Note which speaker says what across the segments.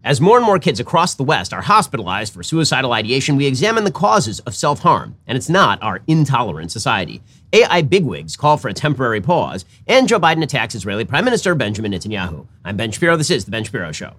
Speaker 1: As more and more kids across the West are hospitalized for suicidal ideation, we examine the causes of self-harm, and it's not our intolerant society. AI bigwigs call for a temporary pause, and Joe Biden attacks Israeli Prime Minister Benjamin Netanyahu. I'm Ben Shapiro. This is The Ben Shapiro Show.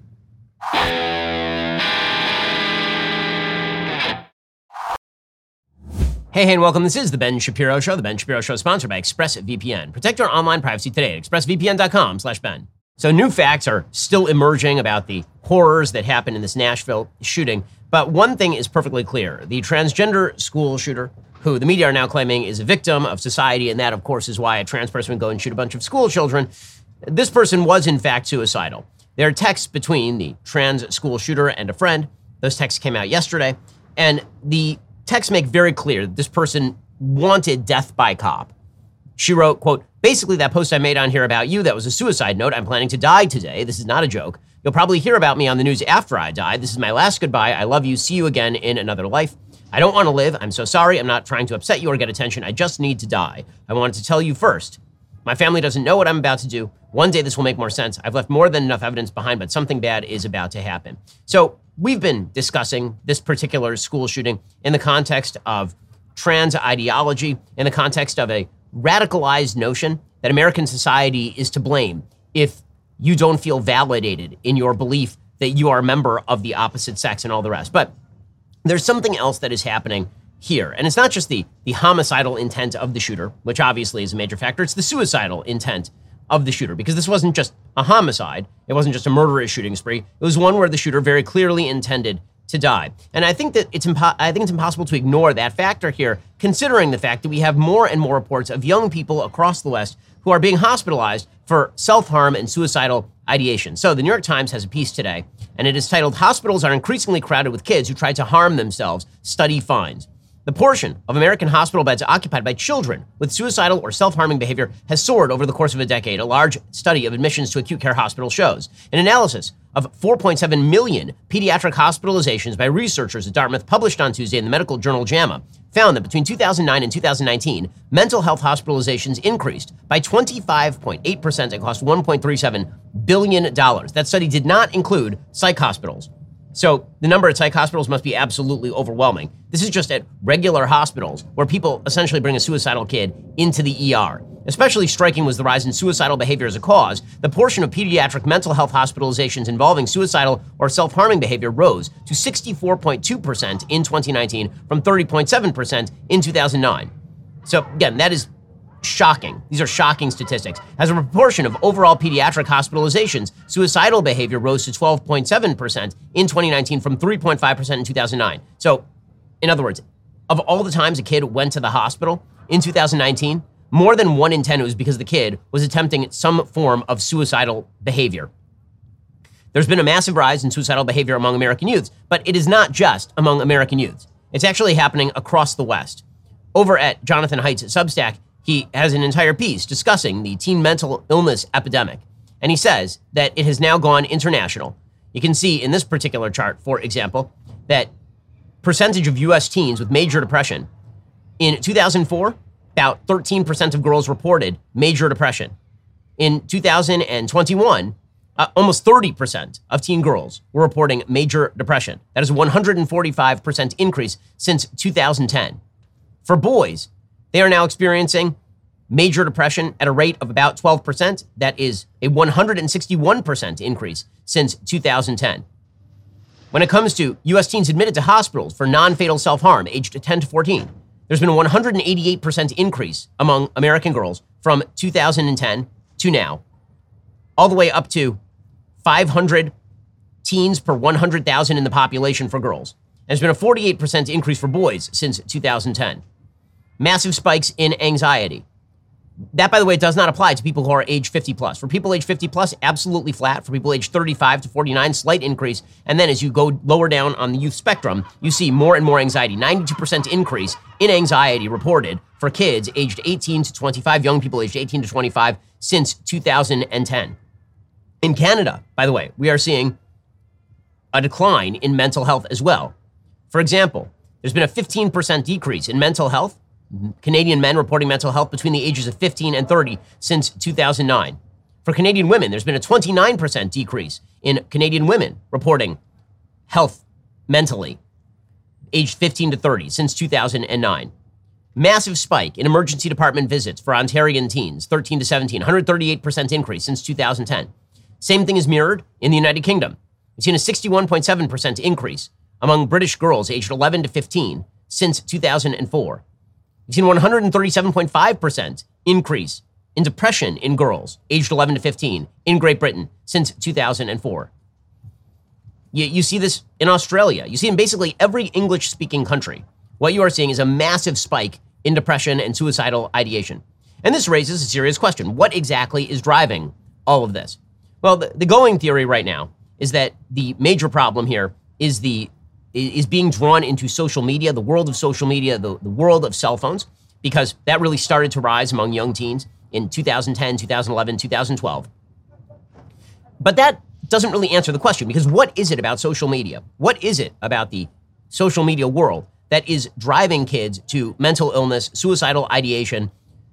Speaker 1: Hey, and welcome. This is The Ben Shapiro Show. The Ben Shapiro Show is sponsored by ExpressVPN. Protect your online privacy today at expressvpn.com/Ben. So new facts are still emerging about the horrors that happened in this Nashville shooting. But one thing is perfectly clear. The transgender school shooter, who the media are now claiming is a victim of society, and that, of course, is why a trans person would go and shoot a bunch of school children, this person was, in fact, suicidal. There are texts between the trans school shooter and a friend. Those texts came out yesterday. And the texts make very clear that this person wanted death by cop. She wrote, quote, "Basically, that post I made on here about you, that was a suicide note. I'm planning to die today. This is not a joke. You'll probably hear about me on the news after I die. This is my last goodbye. I love you. See you again in another life. I don't want to live. I'm so sorry. I'm not trying to upset you or get attention. I just need to die. I wanted to tell you first. My family doesn't know what I'm about to do. One day this will make more sense. I've left more than enough evidence behind, but something bad is about to happen." So we've been discussing this particular school shooting in the context of trans ideology, in the context of a radicalized notion that American society is to blame if you don't feel validated in your belief that you are a member of the opposite sex and all the rest. But there's something else that is happening here. And it's not just the homicidal intent of the shooter, which obviously is a major factor. It's the suicidal intent of the shooter, because this wasn't just a homicide. It wasn't just a murderous shooting spree. It was one where the shooter very clearly intended to die. And I think that it's impossible to ignore that factor here, considering the fact that we have more and more reports of young people across the West who are being hospitalized for self-harm and suicidal ideation. So the New York Times has a piece today, and it is titled, "Hospitals are increasingly crowded with kids who try to harm themselves. Study finds." The portion of American hospital beds occupied by children with suicidal or self-harming behavior has soared over the course of a decade, a large study of admissions to acute care hospitals shows. An analysis of 4.7 million pediatric hospitalizations by researchers at Dartmouth, published on Tuesday in the medical journal JAMA, found that between 2009 and 2019, mental health hospitalizations increased by 25.8% and cost $1.37 billion. That study did not include psych hospitals. So the number at psych hospitals must be absolutely overwhelming. This is just at regular hospitals where people essentially bring a suicidal kid into the ER. Especially striking was the rise in suicidal behavior as a cause. The portion of pediatric mental health hospitalizations involving suicidal or self-harming behavior rose to 64.2% in 2019 from 30.7% in 2009. So again, that is shocking. These are shocking statistics. As a proportion of overall pediatric hospitalizations, suicidal behavior rose to 12.7% in 2019 from 3.5% in 2009. So, in other words, of all the times a kid went to the hospital in 2019, more than 1 in 10 was because the kid was attempting some form of suicidal behavior. There's been a massive rise in suicidal behavior among American youths, but it is not just among American youths. It's actually happening across the West. Over at Jonathan Haidt's Substack, he has an entire piece discussing the teen mental illness epidemic. And he says that it has now gone international. You can see in this particular chart, for example, that percentage of U.S. teens with major depression. In 2004, about 13% of girls reported major depression. In 2021, almost 30% of teen girls were reporting major depression. That is a 145% increase since 2010. For boys, they are now experiencing major depression at a rate of about 12%. That is a 161% increase since 2010. When it comes to U.S. teens admitted to hospitals for non-fatal self-harm aged 10 to 14, there's been a 188% increase among American girls from 2010 to now, all the way up to 500 teens per 100,000 in the population for girls. And there's been a 48% increase for boys since 2010. Massive spikes in anxiety. That, by the way, does not apply to people who are age 50 plus. For people age 50 plus, absolutely flat. For people age 35 to 49, slight increase. And then as you go lower down on the youth spectrum, you see more and more anxiety. 92% increase in anxiety reported for kids aged 18 to 25, young people aged 18 to 25 since 2010. In Canada, by the way, we are seeing a decline in mental health as well. For example, there's been a 15% decrease in mental health, Canadian men reporting mental health between the ages of 15 and 30 since 2009. For Canadian women, there's been a 29% decrease in Canadian women reporting health mentally, aged 15 to 30, since 2009. Massive spike in emergency department visits for Ontarian teens, 13 to 17, 138% increase since 2010. Same thing is mirrored in the United Kingdom. We've seen a 61.7% increase among British girls aged 11 to 15 since 2004. We've seen 137.5% increase in depression in girls aged 11 to 15 in Great Britain since 2004. You see this in Australia. You see in basically every English-speaking country. What you are seeing is a massive spike in depression and suicidal ideation. And this raises a serious question. What exactly is driving all of this? Well, the going theory right now is that the major problem here is being drawn into social media, the world of social media, the world of cell phones, because that really started to rise among young teens in 2010, 2011, 2012. But that doesn't really answer the question, because what is it about social media? What is it about the social media world that is driving kids to mental illness, suicidal ideation,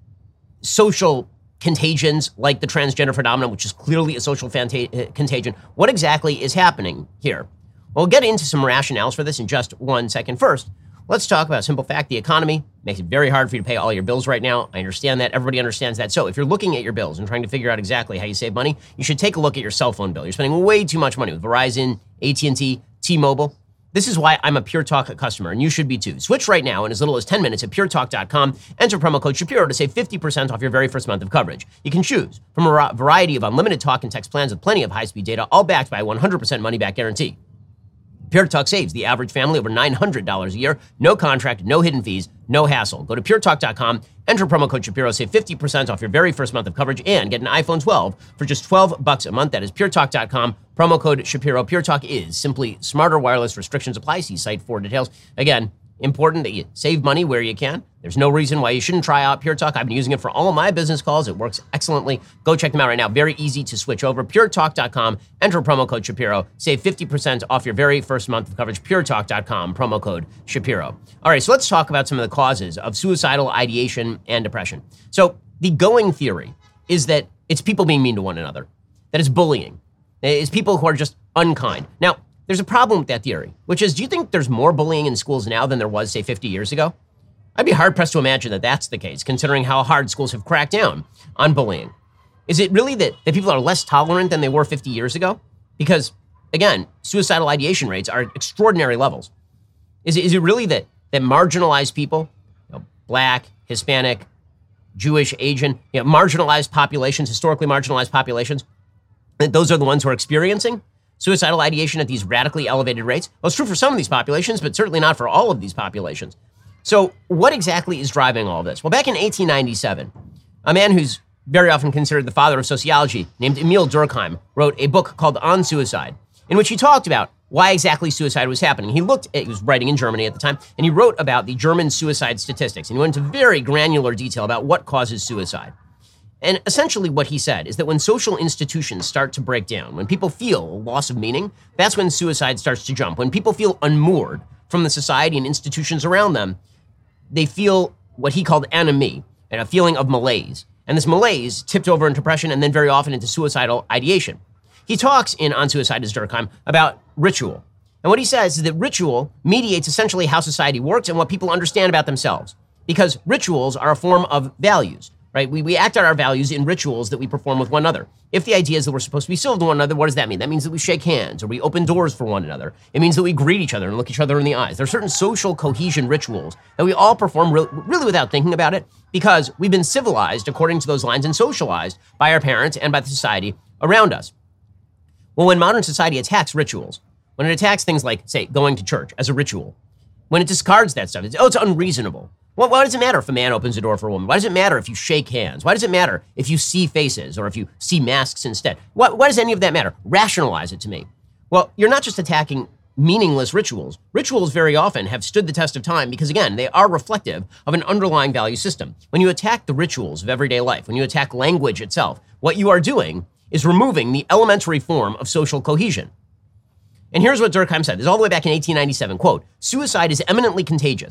Speaker 1: social contagions like the transgender phenomenon, which is clearly a social contagion? What exactly is happening here? Well, we'll get into some rationales for this in just 1 second. First, let's talk about a simple fact. The economy makes it very hard for you to pay all your bills right now. I understand that. Everybody understands that. So if you're looking at your bills and trying to figure out exactly how you save money, you should take a look at your cell phone bill. You're spending way too much money with Verizon, AT&T, T-Mobile. This is why I'm a Pure Talk customer, and you should be too. Switch right now in as little as 10 minutes at puretalk.com. Enter promo code Shapiro to save 50% off your very first month of coverage. You can choose from a variety of unlimited talk and text plans with plenty of high-speed data, all backed by a 100% money-back guarantee. Pure Talk saves the average family over $900 a year. No contract, no hidden fees, no hassle. Go to puretalk.com, enter promo code Shapiro, save 50% off your very first month of coverage, and get an iPhone 12 for just $12 a month. That is puretalk.com, promo code Shapiro. Pure Talk is simply smarter wireless. Restrictions apply. See site for details. Again, important that you save money where you can. There's no reason why you shouldn't try out Pure Talk. I've been using it for all of my business calls. It works excellently. Go check them out right now. Very easy to switch over. puretalk.com, enter promo code Shapiro. Save 50% off your very first month of coverage. puretalk.com, promo code Shapiro. All right, so let's talk about some of the causes of suicidal ideation and depression. So the going theory is that it's people being mean to one another, that it's bullying, it's people who are just unkind. Now, there's a problem with that theory, which is, do you think there's more bullying in schools now than there was, say, 50 years ago? I'd be hard-pressed to imagine that that's the case, considering how hard schools have cracked down on bullying. Is it really that people are less tolerant than they were 50 years ago? Because, again, suicidal ideation rates are at extraordinary levels. Is it really that marginalized people, Black, Hispanic, Jewish, Asian, marginalized populations, historically marginalized populations, that those are the ones who are experiencing suicidal ideation at these radically elevated rates? Well, it's true for some of these populations, but certainly not for all of these populations. So what exactly is driving all of this? Well, back in 1897, a man who's very often considered the father of sociology, named Emil Durkheim, wrote a book called On Suicide, in which he talked about why exactly suicide was happening. He was writing in Germany at the time, and he wrote about the German suicide statistics, and he went into very granular detail about what causes suicide. And essentially what he said is that when social institutions start to break down, when people feel a loss of meaning, that's when suicide starts to jump. When people feel unmoored from the society and institutions around them, they feel what he called anomie, and a feeling of malaise. And this malaise tipped over into depression and then very often into suicidal ideation. He talks in On Suicide as Durkheim about ritual. And what he says is that ritual mediates essentially how society works and what people understand about themselves. Because rituals are a form of values. Right? We act out our values in rituals that we perform with one another. If the idea is that we're supposed to be civil to one another, what does that mean? That means that we shake hands or we open doors for one another. It means that we greet each other and look each other in the eyes. There are certain social cohesion rituals that we all perform really without thinking about it, because we've been civilized according to those lines and socialized by our parents and by the society around us. Well, when modern society attacks rituals, when it attacks things like, say, going to church as a ritual, when it discards that stuff, it's unreasonable. Well, why does it matter if a man opens a door for a woman? Why does it matter if you shake hands? Why does it matter if you see faces or if you see masks instead? Why does any of that matter? Rationalize it to me. Well, you're not just attacking meaningless rituals. Rituals very often have stood the test of time because, again, they are reflective of an underlying value system. When you attack the rituals of everyday life, when you attack language itself, what you are doing is removing the elementary form of social cohesion. And here's what Durkheim said. This is all the way back in 1897. Quote, "Suicide is eminently contagious.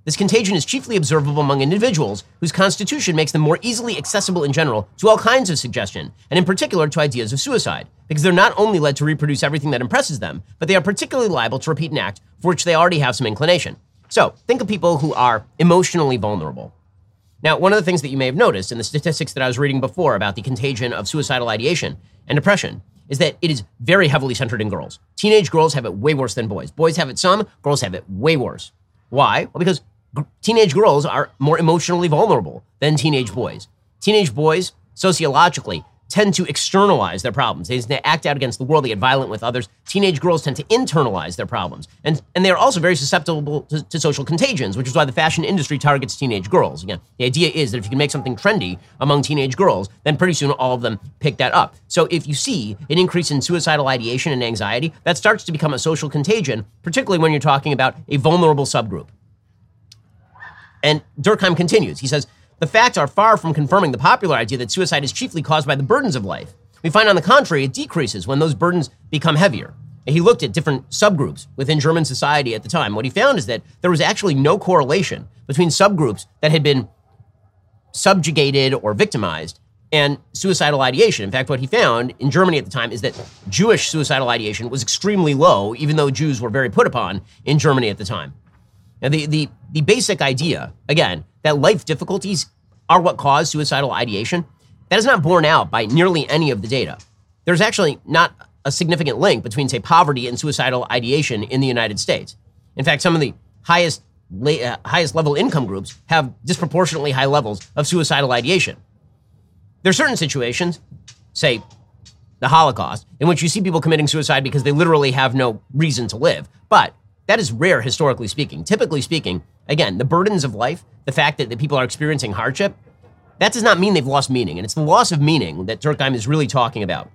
Speaker 1: This contagion is chiefly observable among individuals whose constitution makes them more easily accessible in general to all kinds of suggestion, and in particular to ideas of suicide, because they're not only led to reproduce everything that impresses them, but they are particularly liable to repeat an act for which they already have some inclination. So, think of people who are emotionally vulnerable. Now, one of the things that you may have noticed in the statistics that I was reading before about the contagion of suicidal ideation and depression is that it is very heavily centered in girls. Teenage girls have it way worse than boys. Boys have it some, girls have it way worse. Why? Well, because teenage girls are more emotionally vulnerable than teenage boys. Teenage boys, sociologically, tend to externalize their problems. They act out against the world, they get violent with others. Teenage girls tend to internalize their problems. And they are also very susceptible to social contagions, which is why the fashion industry targets teenage girls. Again, the idea is that if you can make something trendy among teenage girls, then pretty soon all of them pick that up. So if you see an increase in suicidal ideation and anxiety, that starts to become a social contagion, particularly when you're talking about a vulnerable subgroup. And Durkheim continues. He says, the facts are far from confirming the popular idea that suicide is chiefly caused by the burdens of life. We find, on the contrary, it decreases when those burdens become heavier. And he looked at different subgroups within German society at the time. What he found is that there was actually no correlation between subgroups that had been subjugated or victimized and suicidal ideation. In fact, what he found in Germany at the time is that Jewish suicidal ideation was extremely low, even though Jews were very put upon in Germany at the time. Now, the basic idea, again, that life difficulties are what cause suicidal ideation, that is not borne out by nearly any of the data. There's actually not a significant link between, say, poverty and suicidal ideation in the United States. In fact, some of the highest level income groups have disproportionately high levels of suicidal ideation. There are certain situations, say the Holocaust, in which you see people committing suicide because they literally have no reason to live. But that is rare, historically speaking. Typically speaking, again, the burdens of life, the fact that people are experiencing hardship, that does not mean they've lost meaning. And it's the loss of meaning that Durkheim is really talking about.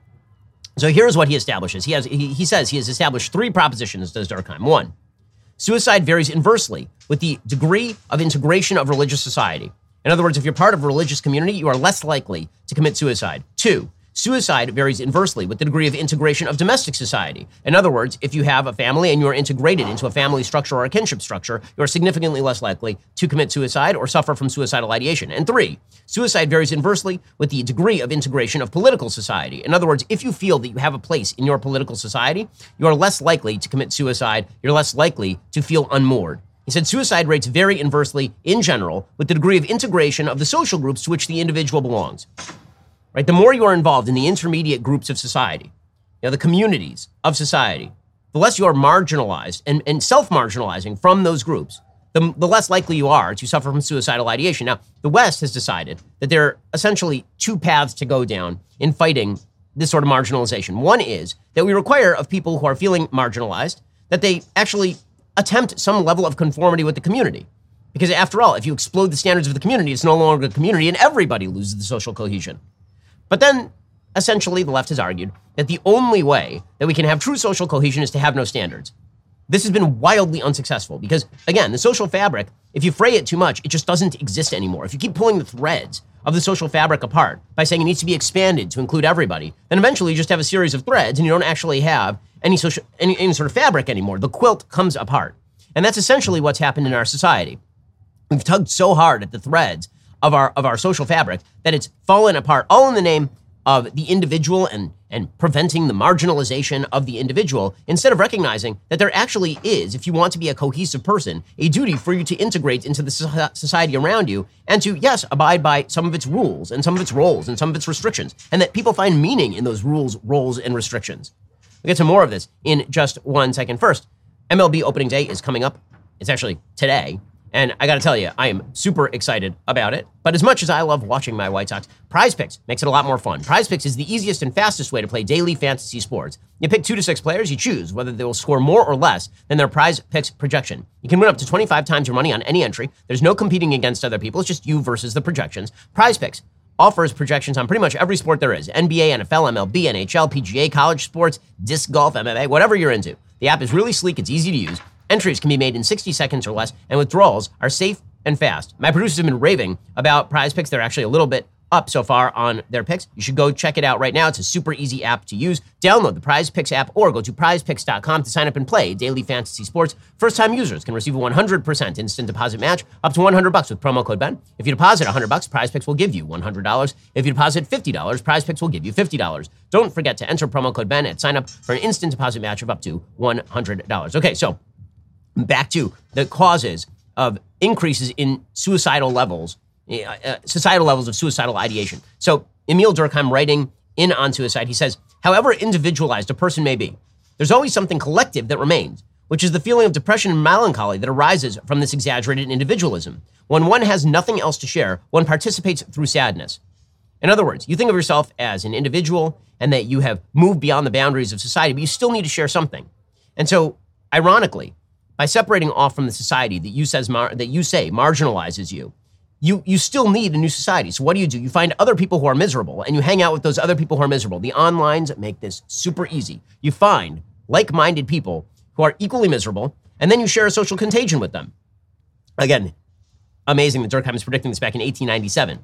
Speaker 1: So here's what he establishes. He says he has established three propositions, does Durkheim. One, suicide varies inversely with the degree of integration of religious society. In other words, if you're part of a religious community, you are less likely to commit suicide. Two, suicide varies inversely with the degree of integration of domestic society. In other words, if you have a family and you are integrated into a family structure or a kinship structure, you are significantly less likely to commit suicide or suffer from suicidal ideation. And three, suicide varies inversely with the degree of integration of political society. In other words, if you feel that you have a place in your political society, you are less likely to commit suicide, you're less likely to feel unmoored. He said suicide rates vary inversely in general with the degree of integration of the social groups to which the individual belongs. Right? The more you are involved in the intermediate groups of society, the communities of society, the less you are marginalized and self-marginalizing from those groups, the less likely you are to suffer from suicidal ideation. Now, the West has decided that there are essentially two paths to go down in fighting this sort of marginalization. One is that we require of people who are feeling marginalized that they actually attempt some level of conformity with the community. Because after all, if you explode the standards of the community, it's no longer a community and everybody loses the social cohesion. But then, essentially, the left has argued that the only way that we can have true social cohesion is to have no standards. This has been wildly unsuccessful because, again, the social fabric, if you fray it too much, it just doesn't exist anymore. If you keep pulling the threads of the social fabric apart by saying it needs to be expanded to include everybody, then eventually you just have a series of threads and you don't actually have any sort of fabric anymore. The quilt comes apart. And that's essentially what's happened in our society. We've tugged so hard at the threads of our social fabric that it's fallen apart, all in the name of the individual and preventing the marginalization of the individual, instead of recognizing that there actually is, if you want to be a cohesive person, a duty for you to integrate into the society around you and to, yes, abide by some of its rules and some of its roles and some of its restrictions, and that people find meaning in those rules, roles, and restrictions. We'll get to more of this in just 1 second. First, MLB opening day is coming up. It's actually today. And I got to tell you, I am super excited about it. But as much as I love watching my White Sox, Prize Picks makes it a lot more fun. Prize Picks is the easiest and fastest way to play daily fantasy sports. You pick 2 to 6 players, you choose whether they will score more or less than their Prize Picks projection. You can win up to 25 times your money on any entry. There's no competing against other people. It's just you versus the projections. Prize Picks offers projections on pretty much every sport there is. NBA, NFL, MLB, NHL, PGA, college sports, disc golf, MMA, whatever you're into. The app is really sleek. It's easy to use. Entries can be made in 60 seconds or less, and withdrawals are safe and fast. My producers have been raving about Prize Picks. They're actually a little bit up so far on their picks. You should go check it out right now. It's a super easy app to use. Download the Prize Picks app or go to prizepicks.com to sign up and play daily fantasy sports. First-time users can receive a 100% instant deposit match up to $100 with promo code Ben. If you deposit $100, Prize Picks will give you $100. If you deposit $50, Prize Picks will give you $50. Don't forget to enter promo code Ben at sign up for an instant deposit match of up to $100. Okay, so back to the causes of increases in suicidal levels, societal levels of suicidal ideation. So Emil Durkheim, writing in On Suicide, he says, however individualized a person may be, there's always something collective that remains, which is the feeling of depression and melancholy that arises from this exaggerated individualism. When one has nothing else to share, one participates through sadness. In other words, you think of yourself as an individual and that you have moved beyond the boundaries of society, but you still need to share something. And so, ironically, by separating off from the society that you say marginalizes you, you still need a new society. So what do? You find other people who are miserable and you hang out with those other people who are miserable. The onlines make this super easy. You find like-minded people who are equally miserable, and then you share a social contagion with them. Again, amazing that Durkheim is predicting this back in 1897.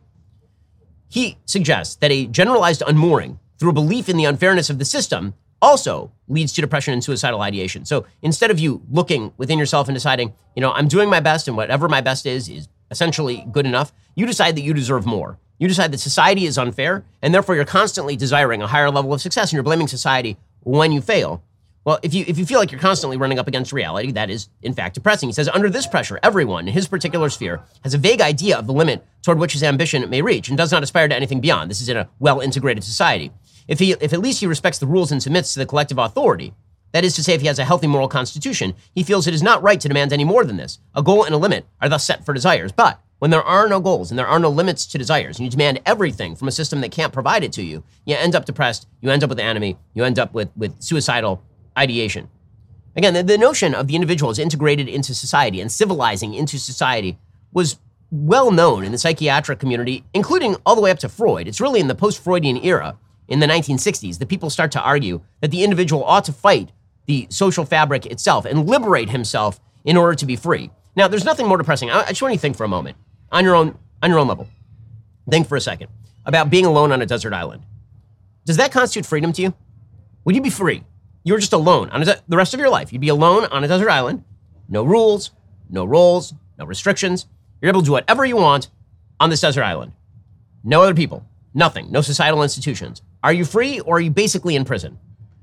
Speaker 1: He suggests that a generalized unmooring through a belief in the unfairness of the system also leads to depression and suicidal ideation. So instead of you looking within yourself and deciding, I'm doing my best and whatever my best is essentially good enough, you decide that you deserve more. You decide that society is unfair, and therefore you're constantly desiring a higher level of success, and you're blaming society when you fail. Well, if you feel like you're constantly running up against reality, that is, in fact, depressing. He says, under this pressure, everyone in his particular sphere has a vague idea of the limit toward which his ambition may reach and does not aspire to anything beyond. This is in a well-integrated society. If at least he respects the rules and submits to the collective authority, that is to say, if he has a healthy moral constitution, he feels it is not right to demand any more than this. A goal and a limit are thus set for desires. But when there are no goals and there are no limits to desires, and you demand everything from a system that can't provide it to you, you end up depressed, you end up with enemy, you end up with suicidal ideation. Again, the notion of the individual as integrated into society and civilizing into society was well known in the psychiatric community, including all the way up to Freud. It's really in the post-Freudian era, in the 1960s, that people start to argue that the individual ought to fight the social fabric itself and liberate himself in order to be free. Now, there's nothing more depressing. I just want you to think for a moment, on your own level. Think for a second about being alone on a desert island. Does that constitute freedom to you? Would you be free? You were just alone on the rest of your life. You'd be alone on a desert island, no rules, no roles, no restrictions. You're able to do whatever you want on this desert island. No other people, nothing, no societal institutions. Are you free, or are you basically in prison?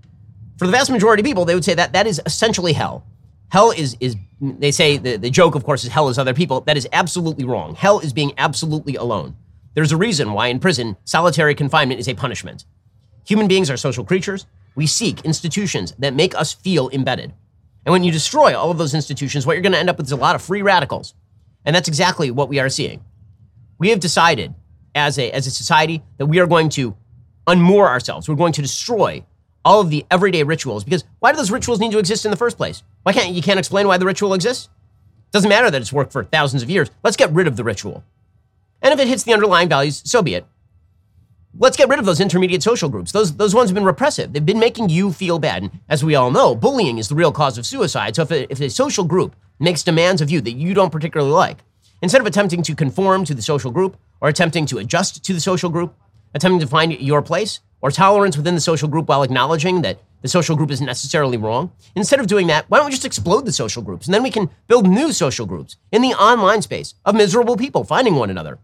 Speaker 1: For the vast majority of people, they would say that is essentially hell. Hell is they say, the joke, of course, is hell is other people. That is absolutely wrong. Hell is being absolutely alone. There's a reason why in prison, solitary confinement is a punishment. Human beings are social creatures. We seek institutions that make us feel embedded. And when you destroy all of those institutions, what you're going to end up with is a lot of free radicals. And that's exactly what we are seeing. We have decided as a society that we are going to unmoor ourselves. We're going to destroy all of the everyday rituals, because why do those rituals need to exist in the first place? Why can't you explain why the ritual exists? Doesn't matter that it's worked for thousands of years. Let's get rid of the ritual. And if it hits the underlying values, so be it. Let's get rid of those intermediate social groups. Those ones have been repressive. They've been making you feel bad. And as we all know, bullying is the real cause of suicide. So if a social group makes demands of you that you don't particularly like, instead of attempting to conform to the social group or attempting to adjust to the social group, attempting to find your place or tolerance within the social group while acknowledging that the social group isn't necessarily wrong, instead of doing that, why don't we just explode the social groups? And then we can build new social groups in the online space of miserable people finding one another.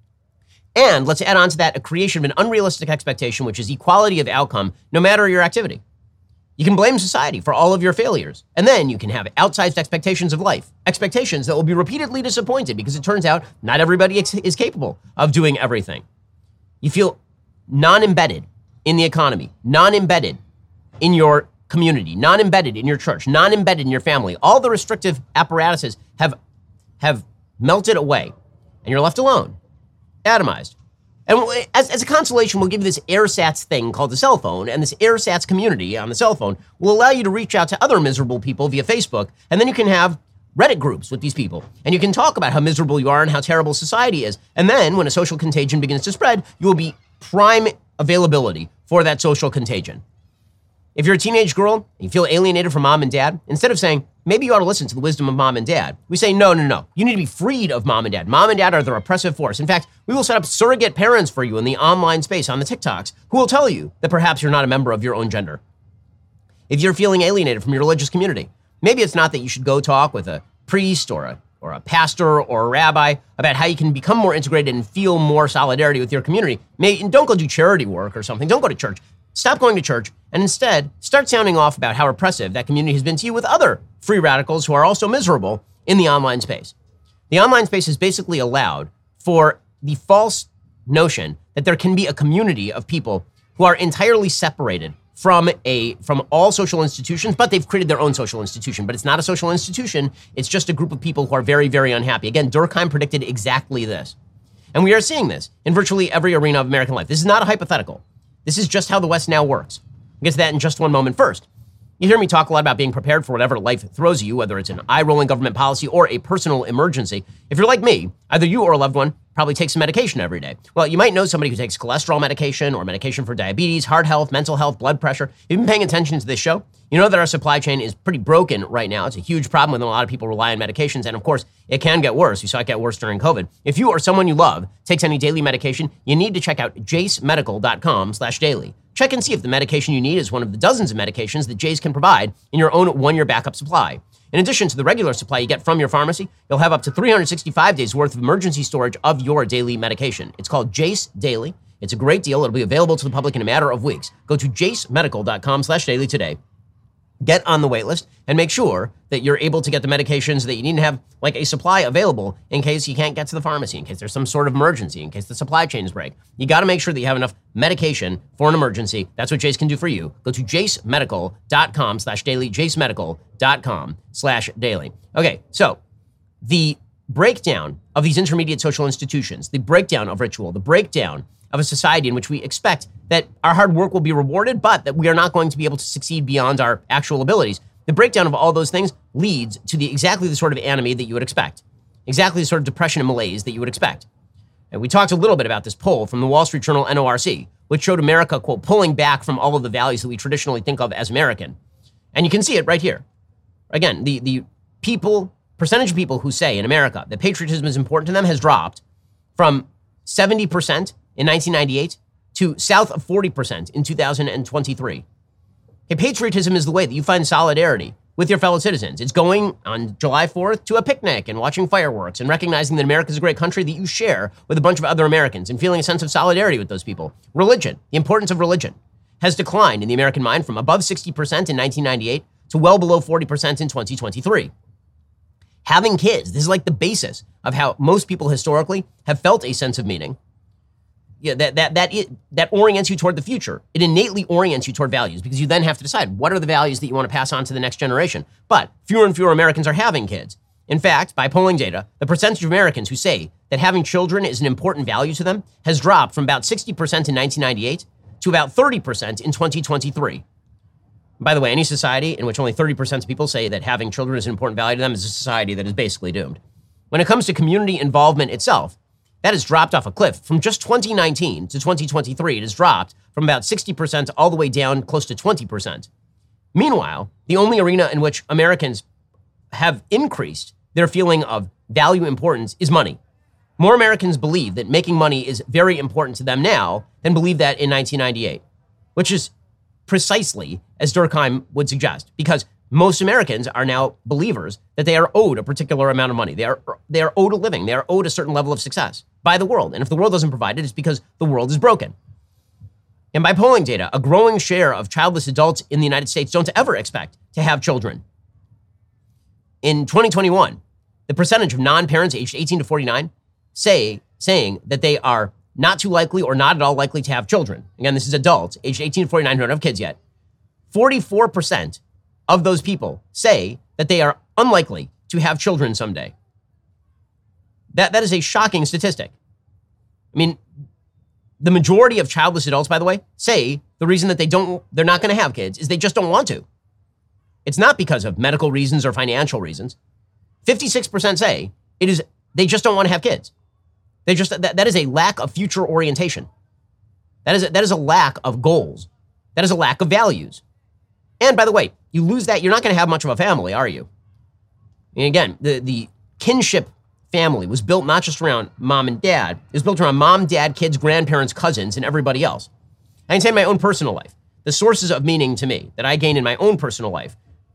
Speaker 1: And let's add on to that a creation of an unrealistic expectation, which is equality of outcome, no matter your activity. You can blame society for all of your failures, and then you can have outsized expectations of life, expectations that will be repeatedly disappointed because it turns out not everybody is capable of doing everything. You feel non-embedded in the economy, non-embedded in your community, non-embedded in your church, non-embedded in your family. All the restrictive apparatuses have melted away, and you're left alone, atomized. And as a consolation, we'll give you this AirSats thing called the cell phone, and this AirSats community on the cell phone will allow you to reach out to other miserable people via Facebook, and then you can have Reddit groups with these people, and you can talk about how miserable you are and how terrible society is. And then when a social contagion begins to spread, you will be prime availability for that social contagion. If you're a teenage girl and you feel alienated from mom and dad, instead of saying, maybe you ought to listen to the wisdom of mom and dad, we say, no. You need to be freed of mom and dad. Mom and dad are the repressive force. In fact, we will set up surrogate parents for you in the online space on the TikToks who will tell you that perhaps you're not a member of your own gender. If you're feeling alienated from your religious community, maybe it's not that you should go talk with a priest or a pastor or a rabbi about how you can become more integrated and feel more solidarity with your community. Don't go do charity work or something. Don't go to church. Stop going to church and instead start sounding off about how oppressive that community has been to you with other free radicals who are also miserable in the online space. The online space is basically allowed for the false notion that there can be a community of people who are entirely separated from all social institutions, but they've created their own social institution. But it's not a social institution. It's just a group of people who are very, very unhappy. Again, Durkheim predicted exactly this. And we are seeing this in virtually every arena of American life. This is not a hypothetical. This is just how the West now works. We'll get to that in just one moment. First, you hear me talk a lot about being prepared for whatever life throws you, whether it's an eye-rolling government policy or a personal emergency. If you're like me, either you or a loved one probably takes some medication every day. Well, you might know somebody who takes cholesterol medication or medication for diabetes, heart health, mental health, blood pressure. If you've been paying attention to this show, you know that our supply chain is pretty broken right now. It's a huge problem when a lot of people rely on medications. And of course, it can get worse. You saw it get worse during COVID. If you or someone you love takes any daily medication, you need to check out jacemedical.com/daily. Check and see if the medication you need is one of the dozens of medications that Jase can provide in your own one-year backup supply. In addition to the regular supply you get from your pharmacy, you'll have up to 365 days worth of emergency storage of your daily medication. It's called Jase Daily. It's a great deal. It'll be available to the public in a matter of weeks. Go to jacemedical.com/daily today. Get on the wait list and make sure that you're able to get the medications that you need to have, like a supply available in case you can't get to the pharmacy, in case there's some sort of emergency, in case the supply chains break. You got to make sure that you have enough medication for an emergency. That's what Jase can do for you. Go to jacemedical.com/daily, jacemedical.com/daily. Okay, so the breakdown of these intermediate social institutions, the breakdown of ritual, the breakdown of a society in which we expect that our hard work will be rewarded, but that we are not going to be able to succeed beyond our actual abilities. The breakdown of all those things leads to exactly the sort of enemy that you would expect, exactly the sort of depression and malaise that you would expect. And we talked a little bit about this poll from the Wall Street Journal NORC, which showed America, quote, pulling back from all of the values that we traditionally think of as American. And you can see it right here. Again, the percentage of people who say in America that patriotism is important to them has dropped from 70% in 1998 to south of 40% in 2023. Okay, patriotism is the way that you find solidarity with your fellow citizens. It's going on July 4th to a picnic and watching fireworks and recognizing that America is a great country that you share with a bunch of other Americans and feeling a sense of solidarity with those people. Religion, the importance of religion, has declined in the American mind from above 60% in 1998 to well below 40% in 2023. Having kids, this is like the basis of how most people historically have felt a sense of meaning. Yeah, that orients you toward the future. It innately orients you toward values because you then have to decide what are the values that you want to pass on to the next generation. But fewer and fewer Americans are having kids. In fact, by polling data, the percentage of Americans who say that having children is an important value to them has dropped from about 60% in 1998 to about 30% in 2023. By the way, any society in which only 30% of people say that having children is an important value to them is a society that is basically doomed. When it comes to community involvement itself, that has dropped off a cliff. From just 2019 to 2023, it has dropped from about 60% all the way down close to 20%. Meanwhile, the only arena in which Americans have increased their feeling of value importance is money. More Americans believe that making money is very important to them now than believed that in 1998, which is precisely as Durkheim would suggest, because most Americans are now believers that they are owed a particular amount of money. They are owed a living. They are owed a certain level of success by the world. And if the world doesn't provide it, it's because the world is broken. And by polling data, a growing share of childless adults in the United States don't ever expect to have children. In 2021, the percentage of non-parents aged 18 to 49 saying that they are not too likely or not at all likely to have children. Again, this is adults aged 18 to 49 who don't have kids yet. 44% of those people say that they are unlikely to have children someday. That is a shocking statistic. I mean, the majority of childless adults, by the way, say the reason that they're not going to have kids is they just don't want to. It's not because of medical reasons or financial reasons. 56% say they just don't want to have kids. That is a lack of future orientation. That is a lack of goals. That is a lack of values. And by the way, you lose that, you're not going to have much of a family, are you? And again, the kinship family was built not just around mom and dad, it was built around mom, dad, kids, grandparents, cousins, and everybody else. I can say in my own personal life, the sources of meaning to me that I gain in my own personal life,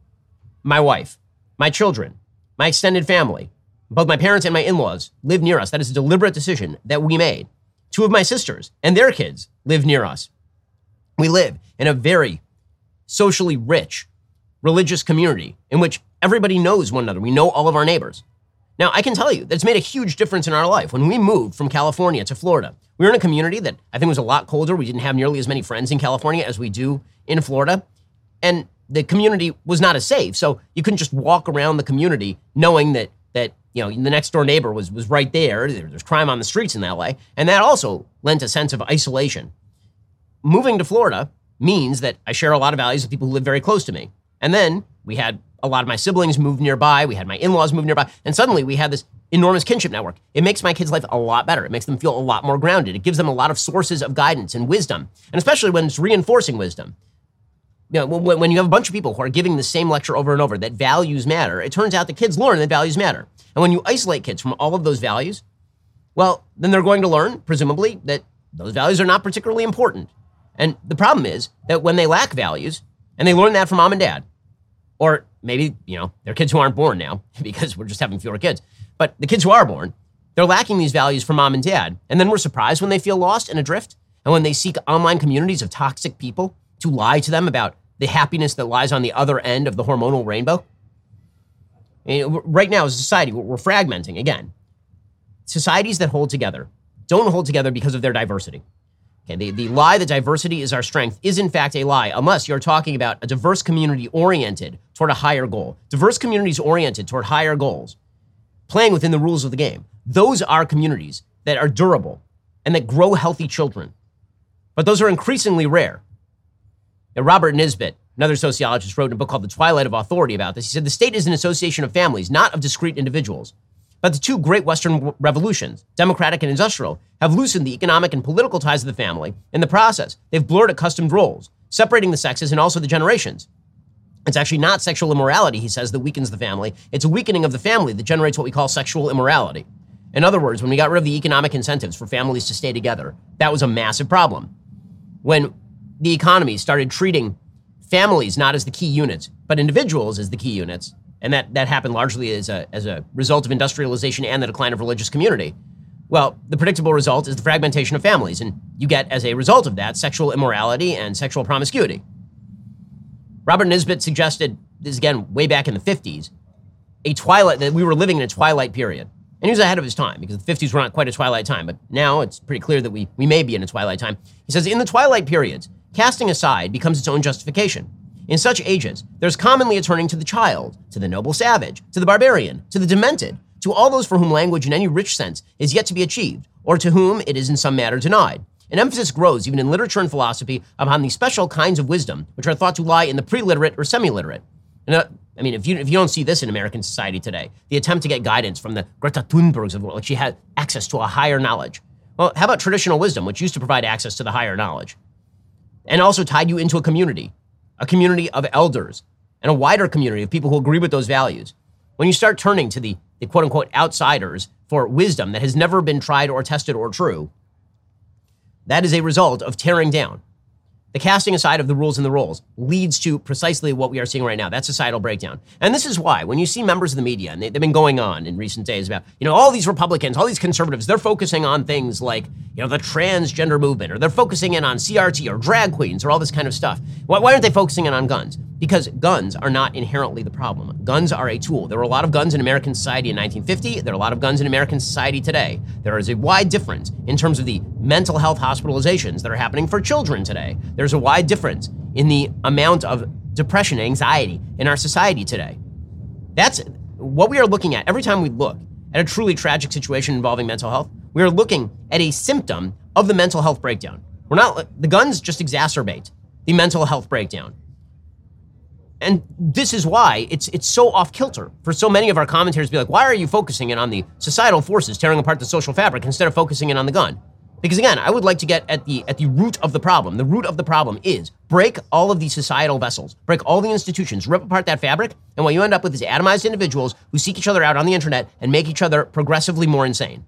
Speaker 1: my wife, my children, my extended family, both my parents and my in-laws live near us. That is a deliberate decision that we made. 2 of my sisters and their kids live near us. We live in a very socially rich, religious community in which everybody knows one another. We know all of our neighbors. Now, I can tell you that's made a huge difference in our life. When we moved from California to Florida, we were in a community that I think was a lot colder. We didn't have nearly as many friends in California as we do in Florida. And the community was not as safe. So you couldn't just walk around the community knowing that the next door neighbor was right there. There's crime on the streets in LA. And that also lent a sense of isolation. Moving to Florida means that I share a lot of values with people who live very close to me. And then we had a lot of my siblings move nearby. We had my in-laws move nearby. And suddenly we had this enormous kinship network. It makes my kids' life a lot better. It makes them feel a lot more grounded. It gives them a lot of sources of guidance and wisdom. And especially when it's reinforcing wisdom. When you have a bunch of people who are giving the same lecture over and over that values matter, it turns out the kids learn that values matter. And when you isolate kids from all of those values, well, then they're going to learn, presumably, that those values are not particularly important. And the problem is that when they lack values, and they learn that from mom and dad, or maybe, they're kids who aren't born now because we're just having fewer kids, but the kids who are born, they're lacking these values from mom and dad. And then we're surprised when they feel lost and adrift, and when they seek online communities of toxic people to lie to them about the happiness that lies on the other end of the hormonal rainbow. Right now as a society, we're fragmenting again. Societies that hold together don't hold together because of their diversity. Okay, the lie that diversity is our strength is in fact a lie, unless you're talking about a diverse community oriented toward a higher goal. Diverse communities oriented toward higher goals, playing within the rules of the game. Those are communities that are durable and that grow healthy children. But those are increasingly rare. Now, Robert Nisbet, another sociologist, wrote in a book called The Twilight of Authority about this. He said, the state is an association of families, not of discrete individuals. But the 2 great Western revolutions, democratic and industrial, have loosened the economic and political ties of the family. In the process, they've blurred accustomed roles, separating the sexes and also the generations. It's actually not sexual immorality, he says, that weakens the family. It's a weakening of the family that generates what we call sexual immorality. In other words, when we got rid of the economic incentives for families to stay together, that was a massive problem. When the economy started treating families not as the key units, but individuals as the key units, and that happened largely as a result of industrialization and the decline of religious community. Well, the predictable result is the fragmentation of families, and you get, as a result of that, sexual immorality and sexual promiscuity. Robert Nisbet suggested, this again way back in the 50s, that we were living in a twilight period. And he was ahead of his time, because the 50s were not quite a twilight time, but now it's pretty clear that we may be in a twilight time. He says, in the twilight periods, casting aside becomes its own justification. In such ages, there's commonly a turning to the child, to the noble savage, to the barbarian, to the demented, to all those for whom language in any rich sense is yet to be achieved, or to whom it is in some manner denied. An emphasis grows, even in literature and philosophy, upon the special kinds of wisdom which are thought to lie in the pre-literate or semi-literate. And, if you don't see this in American society today, the attempt to get guidance from the Greta Thunbergs of the world, like she had access to a higher knowledge. Well, how about traditional wisdom, which used to provide access to the higher knowledge, and also tied you into a community of elders, and a wider community of people who agree with those values? When you start turning to the quote-unquote outsiders for wisdom that has never been tried or tested or true, that is a result of tearing down. The casting aside of the rules and the roles leads to precisely what we are seeing right now, that societal breakdown. And this is why, when you see members of the media, and they've been going on in recent days about, all these Republicans, all these conservatives, they're focusing on things like, the transgender movement, or they're focusing in on CRT or drag queens or all this kind of stuff. Why aren't they focusing in on guns? Because guns are not inherently the problem. Guns are a tool. There were a lot of guns in American society in 1950. There are a lot of guns in American society today. There is a wide difference in terms of the mental health hospitalizations that are happening for children today. There's a wide difference in the amount of depression and anxiety in our society today. That's what we are looking at. Every time we look at a truly tragic situation involving mental health, we are looking at a symptom of the mental health breakdown. The guns just exacerbate the mental health breakdown. And this is why it's so off kilter for so many of our commentators to be like, why are you focusing in on the societal forces tearing apart the social fabric instead of focusing in on the gun? Because again, I would like to get at the root of the problem. The root of the problem is break all of these societal vessels, break all the institutions, rip apart that fabric, and what you end up with is atomized individuals who seek each other out on the internet and make each other progressively more insane.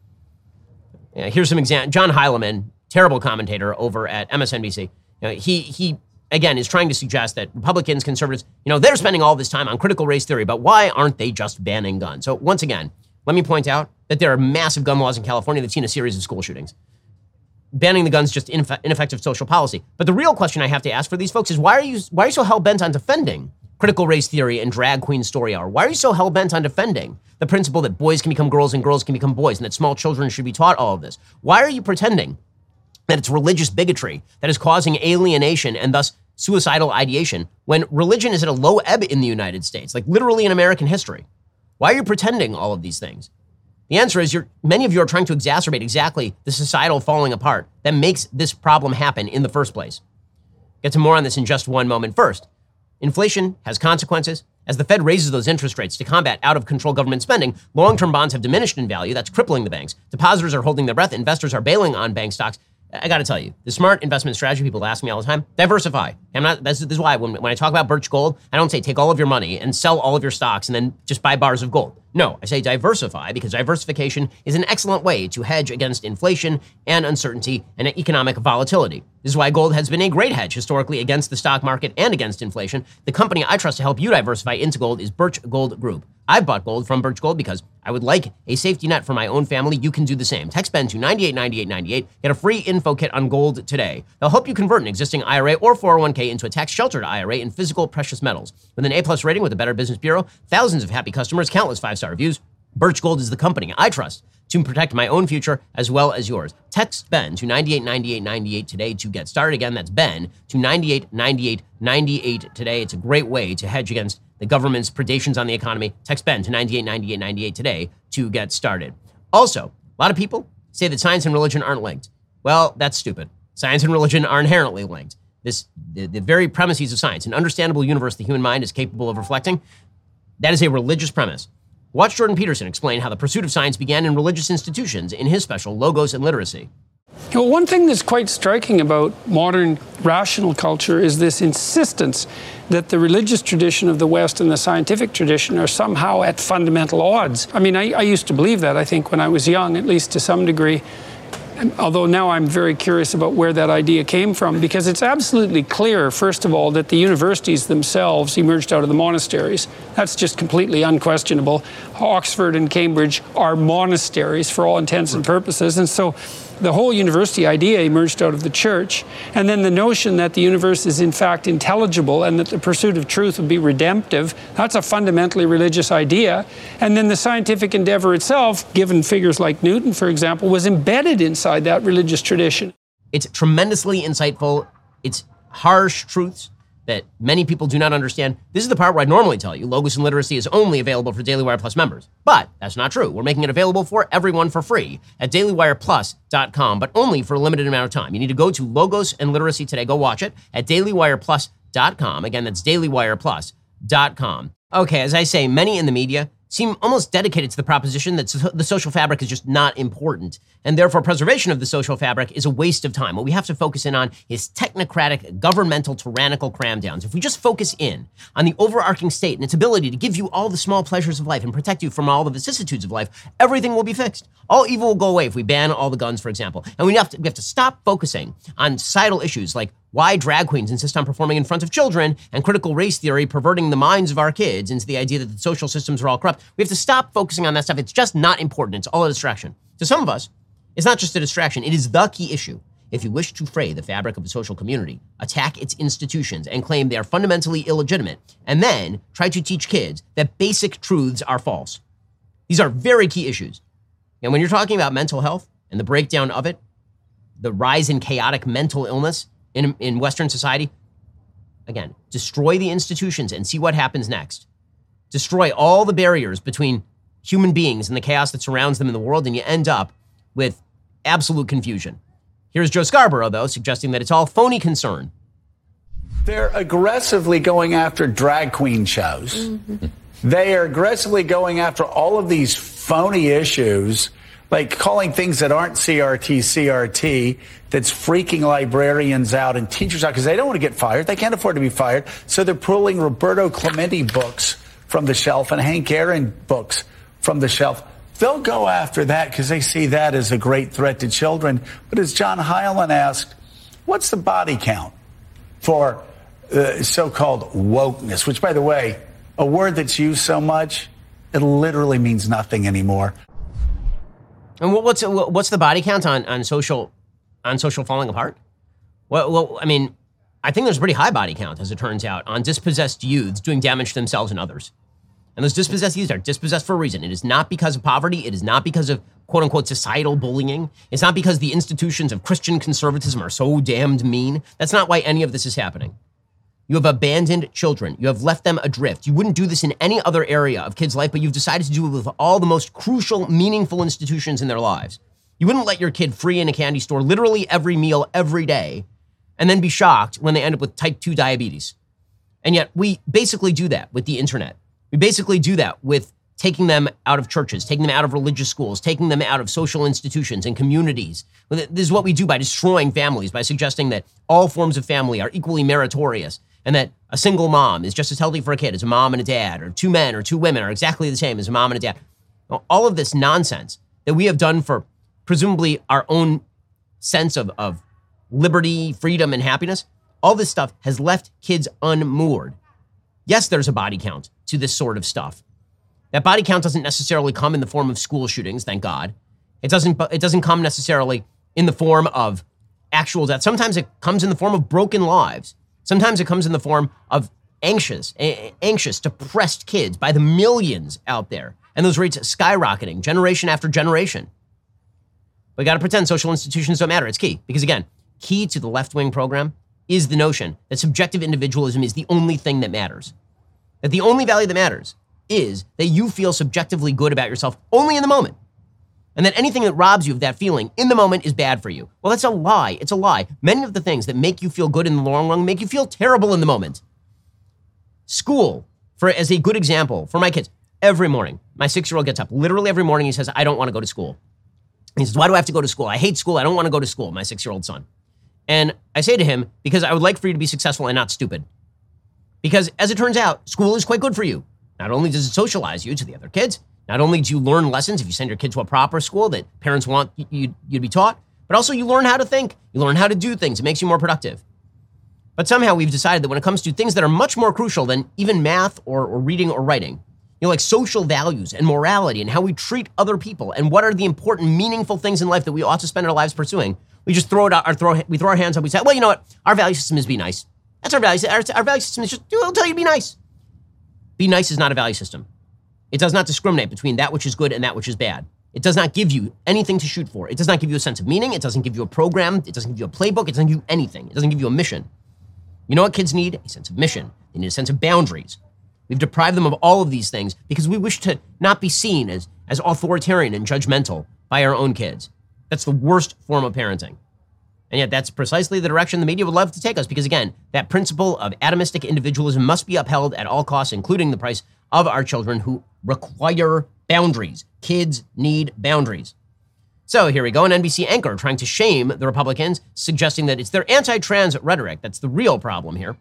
Speaker 1: Here's some example. John Heilemann, terrible commentator over at MSNBC. He again is trying to suggest that Republicans, conservatives, they're spending all this time on critical race theory, but why aren't they just banning guns? So once again, let me point out that there are massive gun laws in California. They've seen a series of school shootings. Banning the guns just ineffective social policy. But the real question I have to ask for these folks is why are you so hell-bent on defending critical race theory and drag queen story hour? Why are you so hell-bent on defending the principle that boys can become girls and girls can become boys and that small children should be taught all of this? Why are you pretending that it's religious bigotry that is causing alienation and thus suicidal ideation when religion is at a low ebb in the United States, like literally in American history? Why are you pretending all of these things? The answer is many of you are trying to exacerbate exactly the societal falling apart that makes this problem happen in the first place. Get to more on this in just one moment. First, inflation has consequences. As the Fed raises those interest rates to combat out-of-control government spending, long-term bonds have diminished in value. That's crippling the banks. Depositors are holding their breath. Investors are bailing on bank stocks. I got to tell you, the smart investment strategy, people ask me all the time, diversify. This is why when I talk about Birch Gold, I don't say take all of your money and sell all of your stocks and then just buy bars of gold. No, I say diversify because diversification is an excellent way to hedge against inflation and uncertainty and economic volatility. This is why gold has been a great hedge historically against the stock market and against inflation. The company I trust to help you diversify into gold is Birch Gold Group. I've bought gold from Birch Gold because I would like a safety net for my own family. You can do the same. Text BEN to 989898. Get a free info kit on gold today. They'll help you convert an existing IRA or 401k into a tax-sheltered IRA in physical precious metals. With an A+ rating with the Better Business Bureau, thousands of happy customers, countless 5-star reviews, Birch Gold is the company I trust to protect my own future as well as yours. Text BEN to 989898 today to get started. Again, that's BEN to 989898 today. It's a great way to hedge against the government's predations on the economy. Text BEN to 989898 today to get started. Also, a lot of people say that science and religion aren't linked. Well, that's stupid. Science and religion are inherently linked. The very premises of science, an understandable universe the human mind is capable of reflecting, that is a religious premise. Watch Jordan Peterson explain how the pursuit of science began in religious institutions in his special Logos and Literacy.
Speaker 2: One thing that's quite striking about modern rational culture is this insistence that the religious tradition of the West and the scientific tradition are somehow at fundamental odds. I mean, I used to believe that, I think, when I was young, at least to some degree. Although now I'm very curious about where that idea came from, because it's absolutely clear, first of all, that the universities themselves emerged out of the monasteries. That's just completely unquestionable. Oxford and Cambridge are monasteries for all intents and purposes. And so the whole university idea emerged out of the church. And then the notion that the universe is in fact intelligible and that the pursuit of truth would be redemptive, that's a fundamentally religious idea. And then the scientific endeavor itself, given figures like Newton, for example, was embedded inside that religious tradition.
Speaker 1: It's tremendously insightful. It's harsh truths that many people do not understand. This is the part where I normally tell you Logos and Literacy is only available for Daily Wire Plus members. But that's not true. We're making it available for everyone for free at dailywireplus.com, but only for a limited amount of time. You need to go to Logos and Literacy today. Go watch it at dailywireplus.com. Again, that's dailywireplus.com. Okay, as I say, many in the media seem almost dedicated to the proposition that the social fabric is just not important, and therefore preservation of the social fabric is a waste of time. What we have to focus in on is technocratic, governmental, tyrannical cram-downs. If we just focus in on the overarching state and its ability to give you all the small pleasures of life and protect you from all the vicissitudes of life, everything will be fixed. All evil will go away if we ban all the guns, for example. And we have to stop focusing on societal issues like why drag queens insist on performing in front of children and critical race theory perverting the minds of our kids into the idea that the social systems are all corrupt. We have to stop focusing on that stuff. It's just not important. It's all a distraction. To some of us, it's not just a distraction. It is the key issue. If you wish to fray the fabric of the social community, attack its institutions and claim they are fundamentally illegitimate, and then try to teach kids that basic truths are false. These are very key issues. And when you're talking about mental health and the breakdown of it, the rise in chaotic mental illness in Western society, again, destroy the institutions and see what happens next. Destroy all the barriers between human beings and the chaos that surrounds them in the world, and you end up with absolute confusion. Here's Joe Scarborough, though, suggesting that it's all phony concern.
Speaker 3: They're aggressively going after drag queen shows. Mm-hmm. They are aggressively going after all of these phony issues like calling things that aren't CRT, CRT, that's freaking librarians out and teachers out because they don't want to get fired. They can't afford to be fired. So they're pulling Roberto Clemente books from the shelf and Hank Aaron books from the shelf. They'll go after that because they see that as a great threat to children. But as John Hyland asked, what's the body count for so-called wokeness, which, by the way, a word that's used so much, it literally means nothing anymore.
Speaker 1: And what's the body count on social falling apart? Well, I mean, I think there's a pretty high body count, as it turns out, on dispossessed youths doing damage to themselves and others. And those dispossessed youths are dispossessed for a reason. It is not because of poverty. It is not because of quote-unquote societal bullying. It's not because the institutions of Christian conservatism are so damned mean. That's not why any of this is happening. You have abandoned children. You have left them adrift. You wouldn't do this in any other area of kids' life, but you've decided to do it with all the most crucial, meaningful institutions in their lives. You wouldn't let your kid free in a candy store literally every meal, every day, and then be shocked when they end up with type 2 diabetes. And yet we basically do that with the internet. We basically do that with taking them out of churches, taking them out of religious schools, taking them out of social institutions and communities. This is what we do by destroying families, by suggesting that all forms of family are equally meritorious, and that a single mom is just as healthy for a kid as a mom and a dad, or two men or two women are exactly the same as a mom and a dad. All of this nonsense that we have done for presumably our own sense of liberty, freedom, and happiness, all this stuff has left kids unmoored. Yes, there's a body count to this sort of stuff. That body count doesn't necessarily come in the form of school shootings, thank God. It doesn't come necessarily in the form of actual death. Sometimes it comes in the form of broken lives. Sometimes it comes in the form of anxious, depressed kids by the millions out there. And those rates skyrocketing generation after generation. We got to pretend social institutions don't matter. It's key. Because again, key to the left-wing program is the notion that subjective individualism is the only thing that matters. That the only value that matters is that you feel subjectively good about yourself only in the moment. And that anything that robs you of that feeling in the moment is bad for you. Well, that's a lie. It's a lie. Many of the things that make you feel good in the long run make you feel terrible in the moment. School, as a good example, for my kids, every morning, my 6-year-old gets up. Literally every morning he says, I don't want to go to school. He says, why do I have to go to school? I hate school. I don't want to go to school, my 6-year-old son. And I say to him, because I would like for you to be successful and not stupid. Because as it turns out, school is quite good for you. Not only does it socialize you to the other kids, not only do you learn lessons if you send your kid to a proper school that parents want you to be taught, but also you learn how to think. You learn how to do things. It makes you more productive. But somehow we've decided that when it comes to things that are much more crucial than even math or reading or writing, like social values and morality and how we treat other people and what are the important, meaningful things in life that we ought to spend our lives pursuing, we just throw our hands up. We say, well, you know what? Our value system is be nice. That's our value. Our value system is just, it'll tell you to be nice. Be nice is not a value system. It does not discriminate between that which is good and that which is bad. It does not give you anything to shoot for. It does not give you a sense of meaning. It doesn't give you a program. It doesn't give you a playbook. It doesn't give you anything. It doesn't give you a mission. You know what kids need? A sense of mission. They need a sense of boundaries. We've deprived them of all of these things because we wish to not be seen as authoritarian and judgmental by our own kids. That's the worst form of parenting. And yet that's precisely the direction the media would love to take us because, again, that principle of atomistic individualism must be upheld at all costs, including the price of our children who require boundaries. Kids need boundaries. So here we go, an NBC anchor trying to shame the Republicans, suggesting that it's their anti-trans rhetoric that's the real problem here.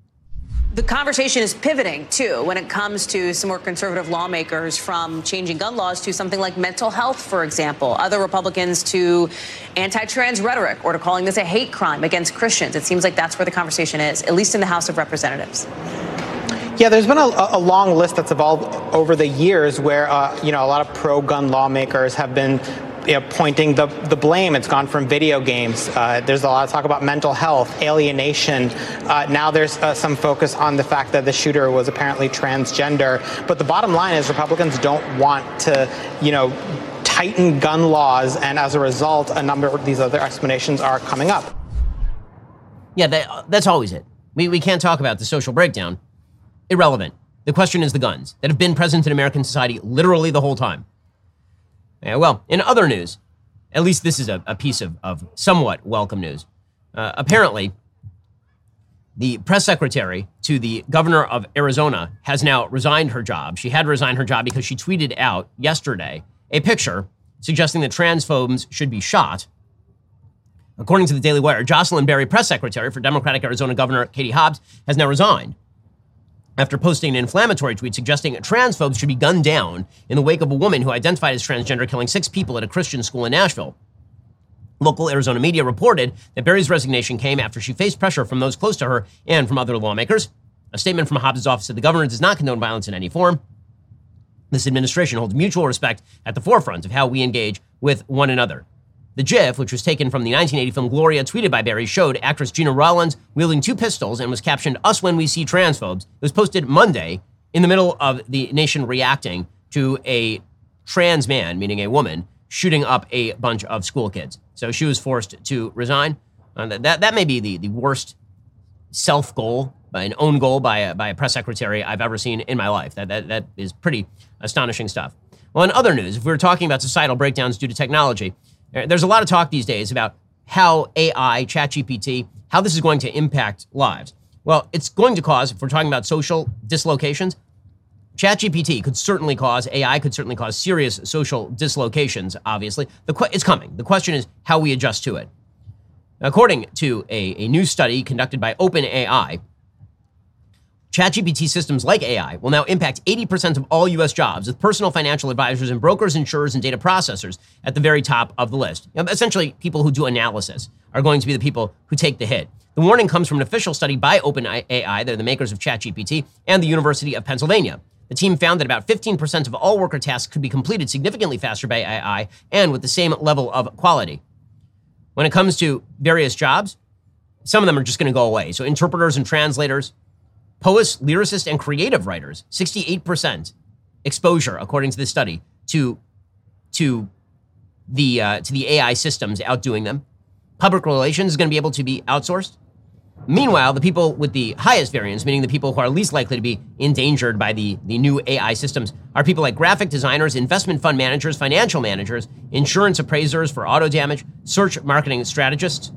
Speaker 4: The conversation is pivoting, too, when it comes to some more conservative lawmakers from changing gun laws to something like mental health, for example. Other Republicans to anti-trans rhetoric or to calling this a hate crime against Christians. It seems like that's where the conversation is, at least in the House of Representatives.
Speaker 5: Yeah, there's been a long list that's evolved over the years where, a lot of pro-gun lawmakers have been pointing the blame. It's gone from video games. There's a lot of talk about mental health, alienation. Now there's some focus on the fact that the shooter was apparently transgender. But the bottom line is Republicans don't want to, tighten gun laws. And as a result, a number of these other explanations are coming up.
Speaker 1: Yeah, that's always it. We can't talk about the social breakdown. Irrelevant. The question is the guns that have been present in American society literally the whole time. Yeah, well, in other news, at least this is a piece of somewhat welcome news. Apparently, the press secretary to the governor of Arizona has now resigned her job. She had resigned her job because she tweeted out yesterday a picture suggesting that transphobes should be shot. According to the Daily Wire, Jocelyn Berry, press secretary for Democratic Arizona Governor Katie Hobbs, has now resigned after posting an inflammatory tweet suggesting transphobes should be gunned down in the wake of a woman who identified as transgender killing 6 people at a Christian school in Nashville. Local Arizona media reported that Berry's resignation came after she faced pressure from those close to her and from other lawmakers. A statement from Hobbs' office said the governor does not condone violence in any form. This administration holds mutual respect at the forefront of how we engage with one another. The GIF, which was taken from the 1980 film Gloria, tweeted by Berry, showed actress Gina Rollins wielding 2 pistols and was captioned, "Us when we see transphobes." It was posted Monday in the middle of the nation reacting to a trans man, meaning a woman, shooting up a bunch of school kids. So she was forced to resign. That may be the worst self-goal, an own goal by a press secretary I've ever seen in my life. That is pretty astonishing stuff. Well, in other news, if we were talking about societal breakdowns due to technology, there's a lot of talk these days about how AI, ChatGPT, how this is going to impact lives. Well, it's going to cause, if we're talking about social dislocations, ChatGPT could certainly cause, AI could certainly cause serious social dislocations, obviously. It's coming. The question is how we adjust to it. According to a new study conducted by OpenAI, ChatGPT systems like AI will now impact 80% of all U.S. jobs, with personal financial advisors and brokers, insurers, and data processors at the very top of the list. Essentially, people who do analysis are going to be the people who take the hit. The warning comes from an official study by OpenAI, they're the makers of ChatGPT, and the University of Pennsylvania. The team found that about 15% of all worker tasks could be completed significantly faster by AI and with the same level of quality. When it comes to various jobs, some of them are just going to go away. So interpreters and translators, poets, lyricists, and creative writers, 68% exposure, according to this study, to the AI systems outdoing them. Public relations is going to be able to be outsourced. Meanwhile, the people with the highest variance, meaning the people who are least likely to be endangered by the new AI systems, are people like graphic designers, investment fund managers, financial managers, insurance appraisers for auto damage, search marketing strategists.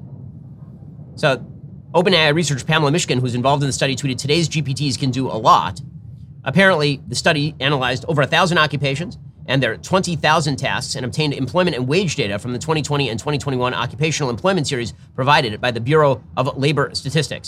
Speaker 1: So OpenAI researcher Pamela Mishkin, who's involved in the study, tweeted, "Today's GPTs can do a lot." Apparently, the study analyzed over 1,000 occupations and their 20,000 tasks and obtained employment and wage data from the 2020 and 2021 occupational employment series provided by the Bureau of Labor Statistics.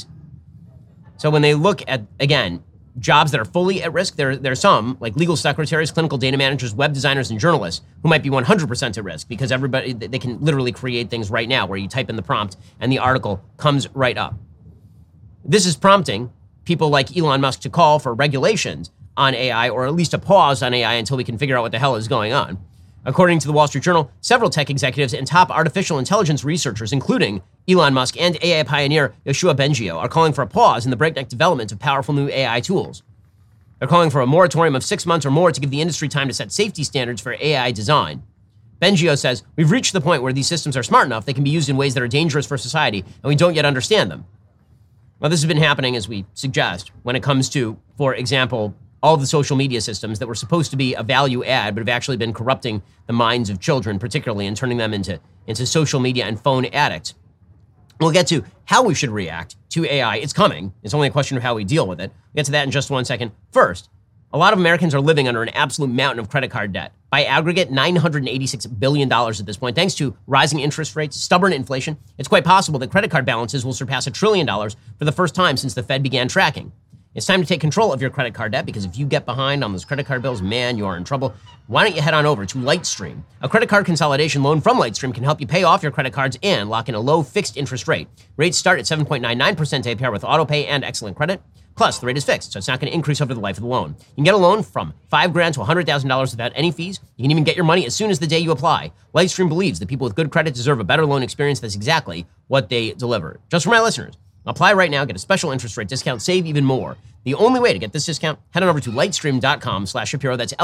Speaker 1: So when they look at, again, jobs that are fully at risk, there are some, like legal secretaries, clinical data managers, web designers, and journalists, who might be 100% at risk because they can literally create things right now where you type in the prompt and the article comes right up. This is prompting people like Elon Musk to call for regulations on AI, or at least a pause on AI until we can figure out what the hell is going on. According to the Wall Street Journal, several tech executives and top artificial intelligence researchers, including Elon Musk and AI pioneer Yoshua Bengio, are calling for a pause in the breakneck development of powerful new AI tools. They're calling for a moratorium of 6 months or more to give the industry time to set safety standards for AI design. Bengio says, "We've reached the point where these systems are smart enough they can be used in ways that are dangerous for society, and we don't yet understand them." Well, this has been happening, as we suggest, when it comes to, for example, all the social media systems that were supposed to be a value add, but have actually been corrupting the minds of children, particularly, and turning them into social media and phone addicts. We'll get to how we should react to AI. It's coming. It's only a question of how we deal with it. We'll get to that in just 1 second. First, a lot of Americans are living under an absolute mountain of credit card debt. By aggregate, $986 billion at this point. Thanks to rising interest rates, stubborn inflation, it's quite possible that credit card balances will surpass $1 trillion for the first time since the Fed began tracking. It's time to take control of your credit card debt, because if you get behind on those credit card bills, man, you are in trouble. Why don't you head on over to Lightstream? A credit card consolidation loan from Lightstream can help you pay off your credit cards and lock in a low fixed interest rate. Rates start at 7.99% APR with autopay and excellent credit. Plus, the rate is fixed, so it's not going to increase over the life of the loan. You can get a loan from $5,000 to $100,000 without any fees. You can even get your money as soon as the day you apply. Lightstream believes that people with good credit deserve a better loan experience. That's exactly what they deliver. Just for my listeners, apply right now, get a special interest rate discount, save even more. The only way to get this discount, head on over to lightstream.com/Shapiro. That's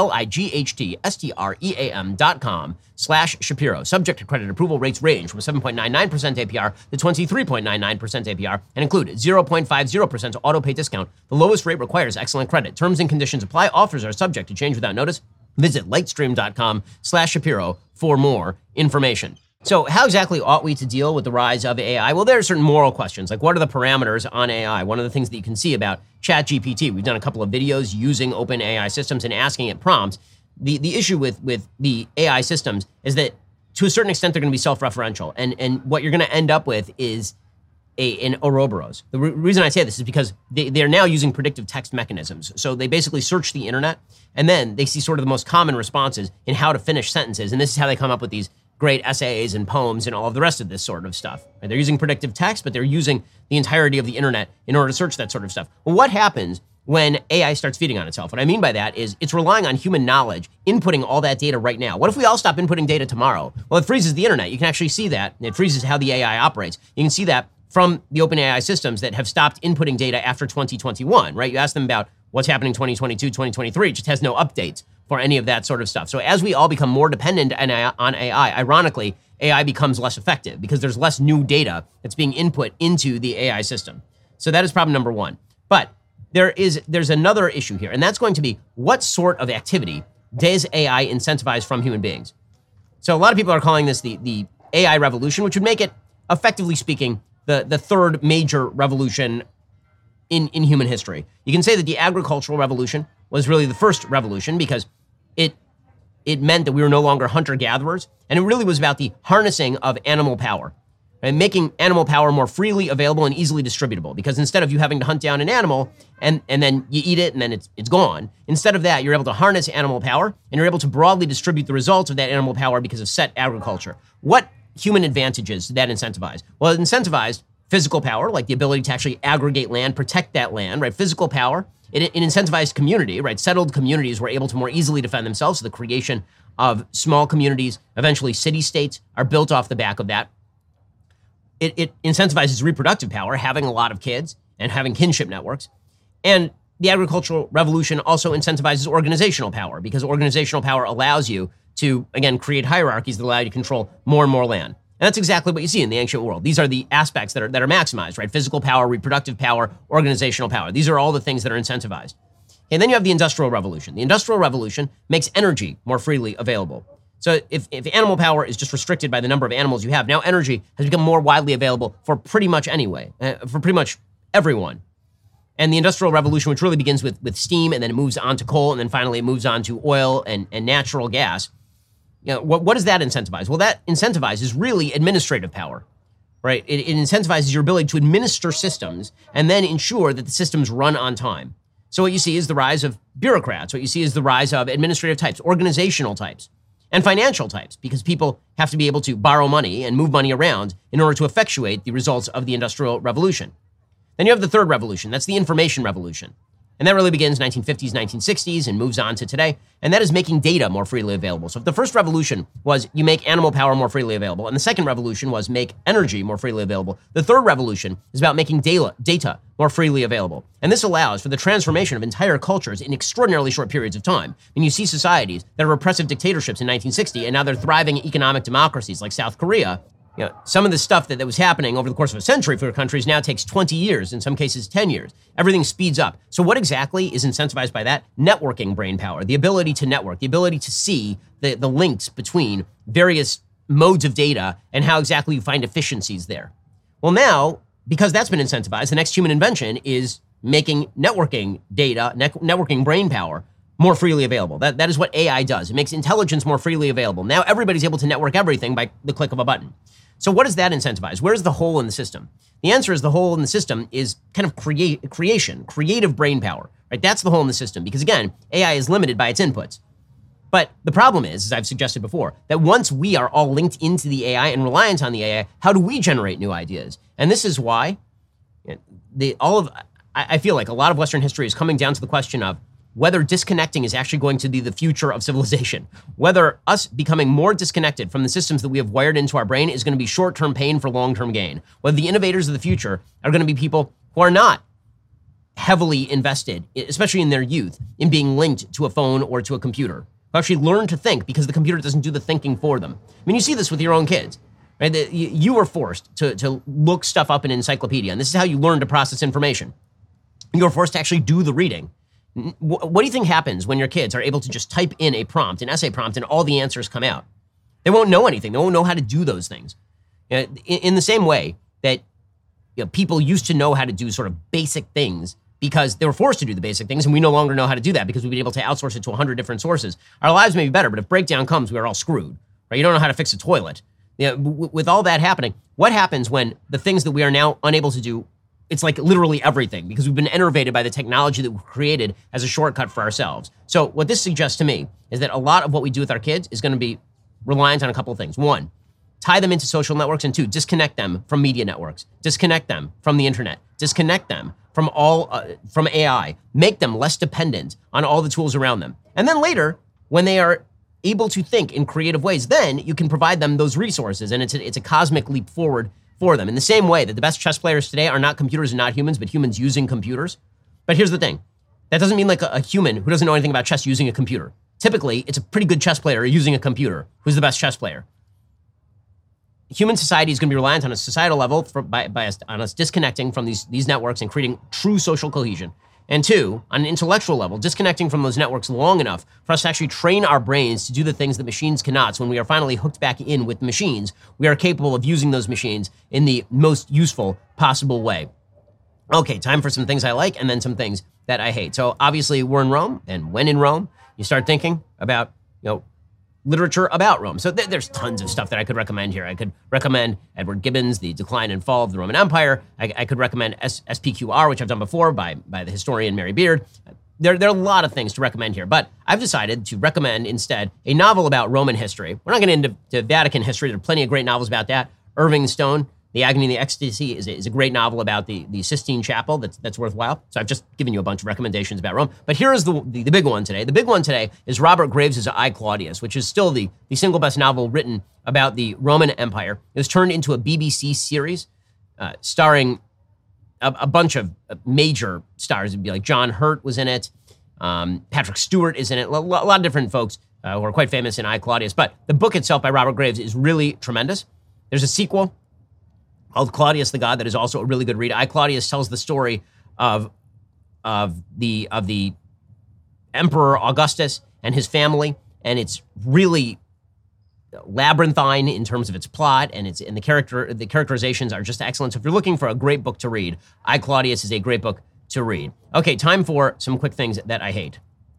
Speaker 1: LIGHTSTREAM.com/Shapiro. Subject to credit approval, rates range from 7.99% APR to 23.99% APR and include 0.50% auto pay discount. The lowest rate requires excellent credit. Terms and conditions apply. Offers are subject to change without notice. Visit lightstream.com/Shapiro for more information. So how exactly ought we to deal with the rise of AI? Well, there are certain moral questions, like what are the parameters on AI? One of the things that you can see about ChatGPT, we've done a couple of videos using OpenAI systems and asking it prompts. the issue with the AI systems is that to a certain extent they're going to be self-referential, and what you're going to end up with is an Ouroboros. The reason I say this is because they're now using predictive text mechanisms. So they basically search the internet, and then they see sort of the most common responses in how to finish sentences, and this is how they come up with these great essays and poems and all of the rest of this sort of stuff. And they're using predictive text, but they're using the entirety of the internet in order to search that sort of stuff. Well, what happens when AI starts feeding on itself? What I mean by that is it's relying on human knowledge, inputting all that data right now. What if we all stop inputting data tomorrow? Well, it freezes the internet. You can actually see that. It freezes how the AI operates. You can see that from the OpenAI systems that have stopped inputting data after 2021, right? You ask them about what's happening 2022, 2023, it just has no updates for any of that sort of stuff. So as we all become more dependent on AI, ironically, AI becomes less effective because there's less new data that's being input into the AI system. So that is problem number one. But there's another issue here, and that's going to be what sort of activity does AI incentivize from human beings? So a lot of people are calling this the AI revolution, which would make it, effectively speaking, the third major revolution in human history. You can say that the agricultural revolution was really the first revolution because it meant that we were no longer hunter-gatherers, and it really was about the harnessing of animal power and making animal power more freely available and easily distributable. Because instead of you having to hunt down an animal and then you eat it and then it's gone, instead of that, you're able to harness animal power and you're able to broadly distribute the results of that animal power because of set agriculture. What human advantages did that incentivize? Well, it incentivized physical power, like the ability to actually aggregate land, protect that land, right? Physical power. It incentivized community, right? Settled communities were able to more easily defend themselves. So the creation of small communities, eventually city-states, are built off the back of that. It incentivizes reproductive power, having a lot of kids and having kinship networks. And the agricultural revolution also incentivizes organizational power because organizational power allows you to, again, create hierarchies that allow you to control more and more land. And that's exactly what you see in the ancient world. These are the aspects that are maximized, right? Physical power, reproductive power, organizational power. These are all the things that are incentivized. And then you have the Industrial Revolution. The Industrial Revolution makes energy more freely available. So if animal power is just restricted by the number of animals you have, now energy has become more widely available for pretty much for pretty much everyone. And the Industrial Revolution, which really begins with steam, and then it moves on to coal, and then finally it moves on to oil and natural gas. You know, what does that incentivize? Well, that incentivizes really administrative power, right? It incentivizes your ability to administer systems and then ensure that the systems run on time. So what you see is the rise of bureaucrats. What you see is the rise of administrative types, organizational types, and financial types, because people have to be able to borrow money and move money around in order to effectuate the results of the Industrial Revolution. Then you have the third revolution. That's the Information Revolution. And that really begins 1950s, 1960s, and moves on to today. And that is making data more freely available. So if the first revolution was you make animal power more freely available, and the second revolution was make energy more freely available, the third revolution is about making data more freely available. And this allows for the transformation of entire cultures in extraordinarily short periods of time. And you see societies that are repressive dictatorships in 1960, and now they're thriving economic democracies like South Korea. You know, some of the stuff that was happening over the course of a century for countries now takes 20 years, in some cases 10 years. Everything speeds up. So what exactly is incentivized by that? Networking brain power, the ability to network, the ability to see the links between various modes of data and how exactly you find efficiencies there. Well, now, because that's been incentivized, the next human invention is making networking data, networking brain power more freely available. That is what AI does. It makes intelligence more freely available. Now everybody's able to network everything by the click of a button. So what does that incentivize? Where's the hole in the system? The answer is the hole in the system is kind of creative brain power, right? That's the hole in the system because, again, AI is limited by its inputs. But the problem is, as I've suggested before, that once we are all linked into the AI and reliant on the AI, how do we generate new ideas? And this is why I feel like a lot of Western history is coming down to the question of whether disconnecting is actually going to be the future of civilization, whether us becoming more disconnected from the systems that we have wired into our brain is going to be short-term pain for long-term gain, whether the innovators of the future are going to be people who are not heavily invested, especially in their youth, in being linked to a phone or to a computer, who actually learn to think because the computer doesn't do the thinking for them. I mean, you see this with your own kids, right? You were forced to look stuff up in an encyclopedia, and this is how you learn to process information. You were forced to actually do the reading. What do you think happens when your kids are able to just type in an essay prompt, and all the answers come out? They won't know anything. They won't know how to do those things. In the same way that people used to know how to do sort of basic things because they were forced to do the basic things, and we no longer know how to do that because we've been able to outsource it to 100 different sources. Our lives may be better, but if breakdown comes, we are all screwed. Right? You don't know how to fix a toilet. With all that happening, what happens when the things that we are now unable to do, it's like literally everything, because we've been enervated by the technology that we've created as a shortcut for ourselves. So what this suggests to me is that a lot of what we do with our kids is going to be reliant on a couple of things. One, tie them into social networks, and two, disconnect them from media networks, disconnect them from the internet, disconnect them from from AI, make them less dependent on all the tools around them. And then later, when they are able to think in creative ways, then you can provide them those resources, and it's a cosmic leap forward for them. In the same way that the best chess players today are not computers and not humans, but humans using computers. But here's the thing. That doesn't mean like a human who doesn't know anything about chess using a computer. Typically, it's a pretty good chess player using a computer who's the best chess player. Human society is going to be reliant on a societal level on us disconnecting from these networks and creating true social cohesion. And two, on an intellectual level, disconnecting from those networks long enough for us to actually train our brains to do the things that machines cannot. So when we are finally hooked back in with machines, we are capable of using those machines in the most useful possible way. Okay, time for some things I like and then some things that I hate. So obviously we're in Rome, and when in Rome, you start thinking about, literature about Rome. So there's tons of stuff that I could recommend here. I could recommend Edward Gibbon's The Decline and Fall of the Roman Empire. I could recommend SPQR, which I've done before by the historian Mary Beard. There are a lot of things to recommend here, but I've decided to recommend instead a novel about Roman history. We're not going to get into Vatican history. There are plenty of great novels about that. Irving Stone, The Agony and the Ecstasy is a great novel about the Sistine Chapel that's worthwhile. So I've just given you a bunch of recommendations about Rome. But here is the big one today. The big one today is Robert Graves' I, Claudius, which is still the single best novel written about the Roman Empire. It was turned into a BBC series starring a bunch of major stars. It'd be like John Hurt was in it. Patrick Stewart is in it. A lot of different folks who are quite famous in I, Claudius. But the book itself by Robert Graves is really tremendous. There's a sequel called Claudius the God that is also a really good read. I, Claudius tells the story of the Emperor Augustus and his family, and it's really labyrinthine in terms of its plot, and the characterizations are just excellent. So if you're looking for a great book to read, I, Claudius is a great book to read. Okay, time for some quick things that I hate.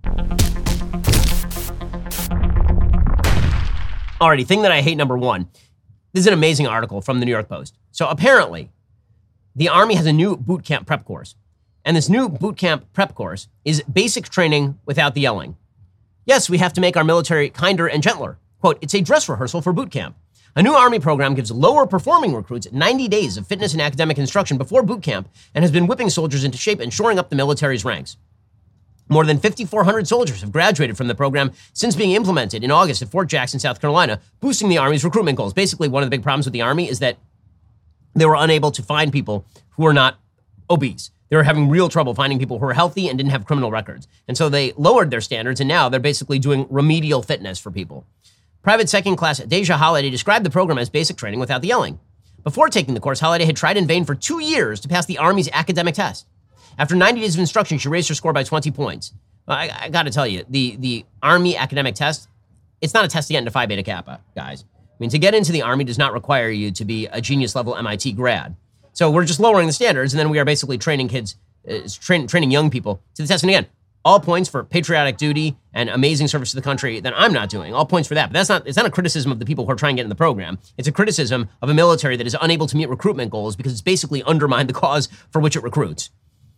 Speaker 1: Alrighty, thing that I hate number one. This is an amazing article from the New York Post. So apparently, the Army has a new boot camp prep course. And this new boot camp prep course is basic training without the yelling. Yes, we have to make our military kinder and gentler. Quote, it's a dress rehearsal for boot camp. A new Army program gives lower performing recruits 90 days of fitness and academic instruction before boot camp and has been whipping soldiers into shape and shoring up the military's ranks. More than 5,400 soldiers have graduated from the program since being implemented in August at Fort Jackson, South Carolina, boosting the Army's recruitment goals. Basically, one of the big problems with the Army is that they were unable to find people who are not obese. They were having real trouble finding people who were healthy and didn't have criminal records. And so they lowered their standards, and now they're basically doing remedial fitness for people. Private Second Class Deja Holiday described the program as basic training without the yelling. Before taking the course, Holiday had tried in vain for 2 years to pass the Army's academic test. After 90 days of instruction, she raised her score by 20 points. Well, I got to tell you, the Army academic test, it's not a test to get into Phi Beta Kappa, guys. I mean, to get into the Army does not require you to be a genius-level MIT grad. So we're just lowering the standards, and then we are basically training kids, training young people to the test. And again, all points for patriotic duty and amazing service to the country that I'm not doing. All points for that. But it's not a criticism of the people who are trying to get in the program. It's a criticism of a military that is unable to meet recruitment goals because it's basically undermined the cause for which it recruits.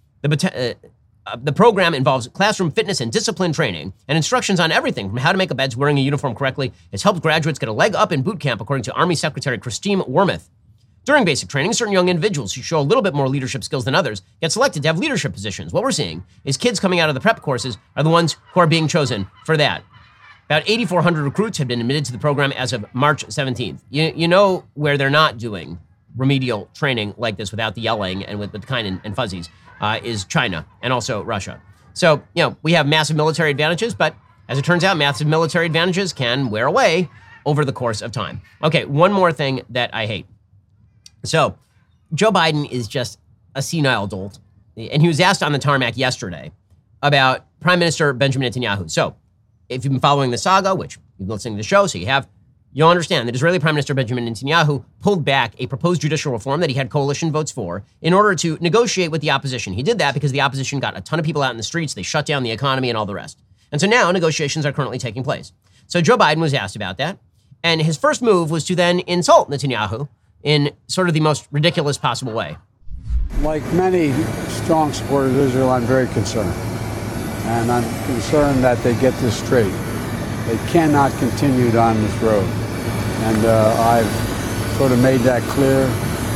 Speaker 1: The program involves classroom fitness and discipline training and instructions on everything from how to make a bed to wearing a uniform correctly. It's helped graduates get a leg up in boot camp, according to Army Secretary Christine Wormuth. During basic training, certain young individuals who show a little bit more leadership skills than others get selected to have leadership positions. What we're seeing is kids coming out of the prep courses are the ones who are being chosen for that. About 8,400 recruits have been admitted to the program as of March 17th. You know where they're not doing remedial training like this without the yelling and with the kind and fuzzies is China and also Russia. So, we have massive military advantages, but as it turns out, massive military advantages can wear away over the course of time. Okay, one more thing that I hate. So, Joe Biden is just a senile dolt. And he was asked on the tarmac yesterday about Prime Minister Benjamin Netanyahu. So, if you've been following the saga, which you've been listening to the show, so you you'll understand that Israeli Prime Minister Benjamin Netanyahu pulled back a proposed judicial reform that he had coalition votes for in order to negotiate with the opposition. He did that because the opposition got a ton of people out in the streets, they shut down the economy and all the rest. And so now negotiations are currently taking place. So Joe Biden was asked about that, and his first move was to then insult Netanyahu in sort of the most ridiculous possible way.
Speaker 6: Like many strong supporters of Israel, I'm very concerned. And I'm concerned that they get this straight. They cannot continue down this road. And I've sort of made that clear.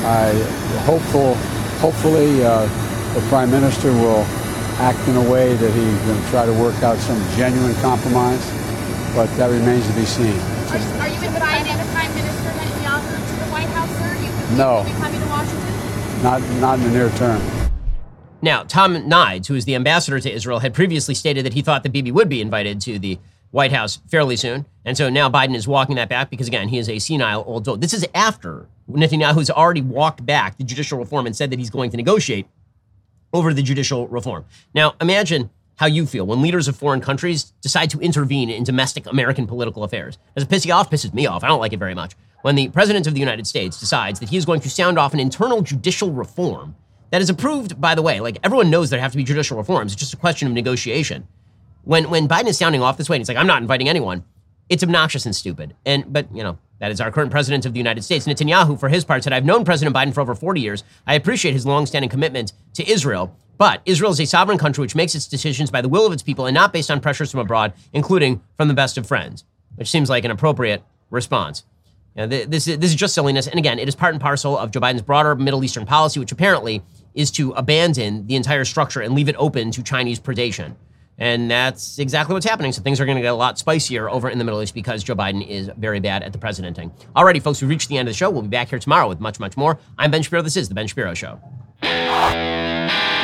Speaker 6: Hopefully the Prime Minister will act in a way that he's going to try to work out some genuine compromise, but that remains to be seen.
Speaker 7: Are you inviting the Prime Minister Netanyahu to the White House, sir?
Speaker 6: No.
Speaker 7: Will you be coming to Washington?
Speaker 6: Not in the near term.
Speaker 1: Now, Tom Nides, who is the ambassador to Israel, had previously stated that he thought that Bibi would be invited to the White House fairly soon. And so now Biden is walking that back because, again, he is a senile old soul. This is after Netanyahu's already walked back the judicial reform and said that he's going to negotiate over the judicial reform. Now, imagine how you feel when leaders of foreign countries decide to intervene in domestic American political affairs. Does it piss you off? Pisses me off. I don't like it very much. When the president of the United States decides that he is going to sound off an internal judicial reform that is approved, by the way, like everyone knows there have to be judicial reforms. It's just a question of negotiation. When Biden is sounding off this way and he's like, I'm not inviting anyone, it's obnoxious and stupid. But that is our current president of the United States. Netanyahu, for his part, said, I've known President Biden for over 40 years. I appreciate his longstanding commitment to Israel. But Israel is a sovereign country which makes its decisions by the will of its people and not based on pressures from abroad, including from the best of friends, which seems like an appropriate response. This is just silliness. And again, it is part and parcel of Joe Biden's broader Middle Eastern policy, which apparently is to abandon the entire structure and leave it open to Chinese predation. And that's exactly what's happening. So things are going to get a lot spicier over in the Middle East because Joe Biden is very bad at the presidenting. Alrighty, folks, we've reached the end of the show. We'll be back here tomorrow with much, much more. I'm Ben Shapiro. This is The Ben Shapiro Show.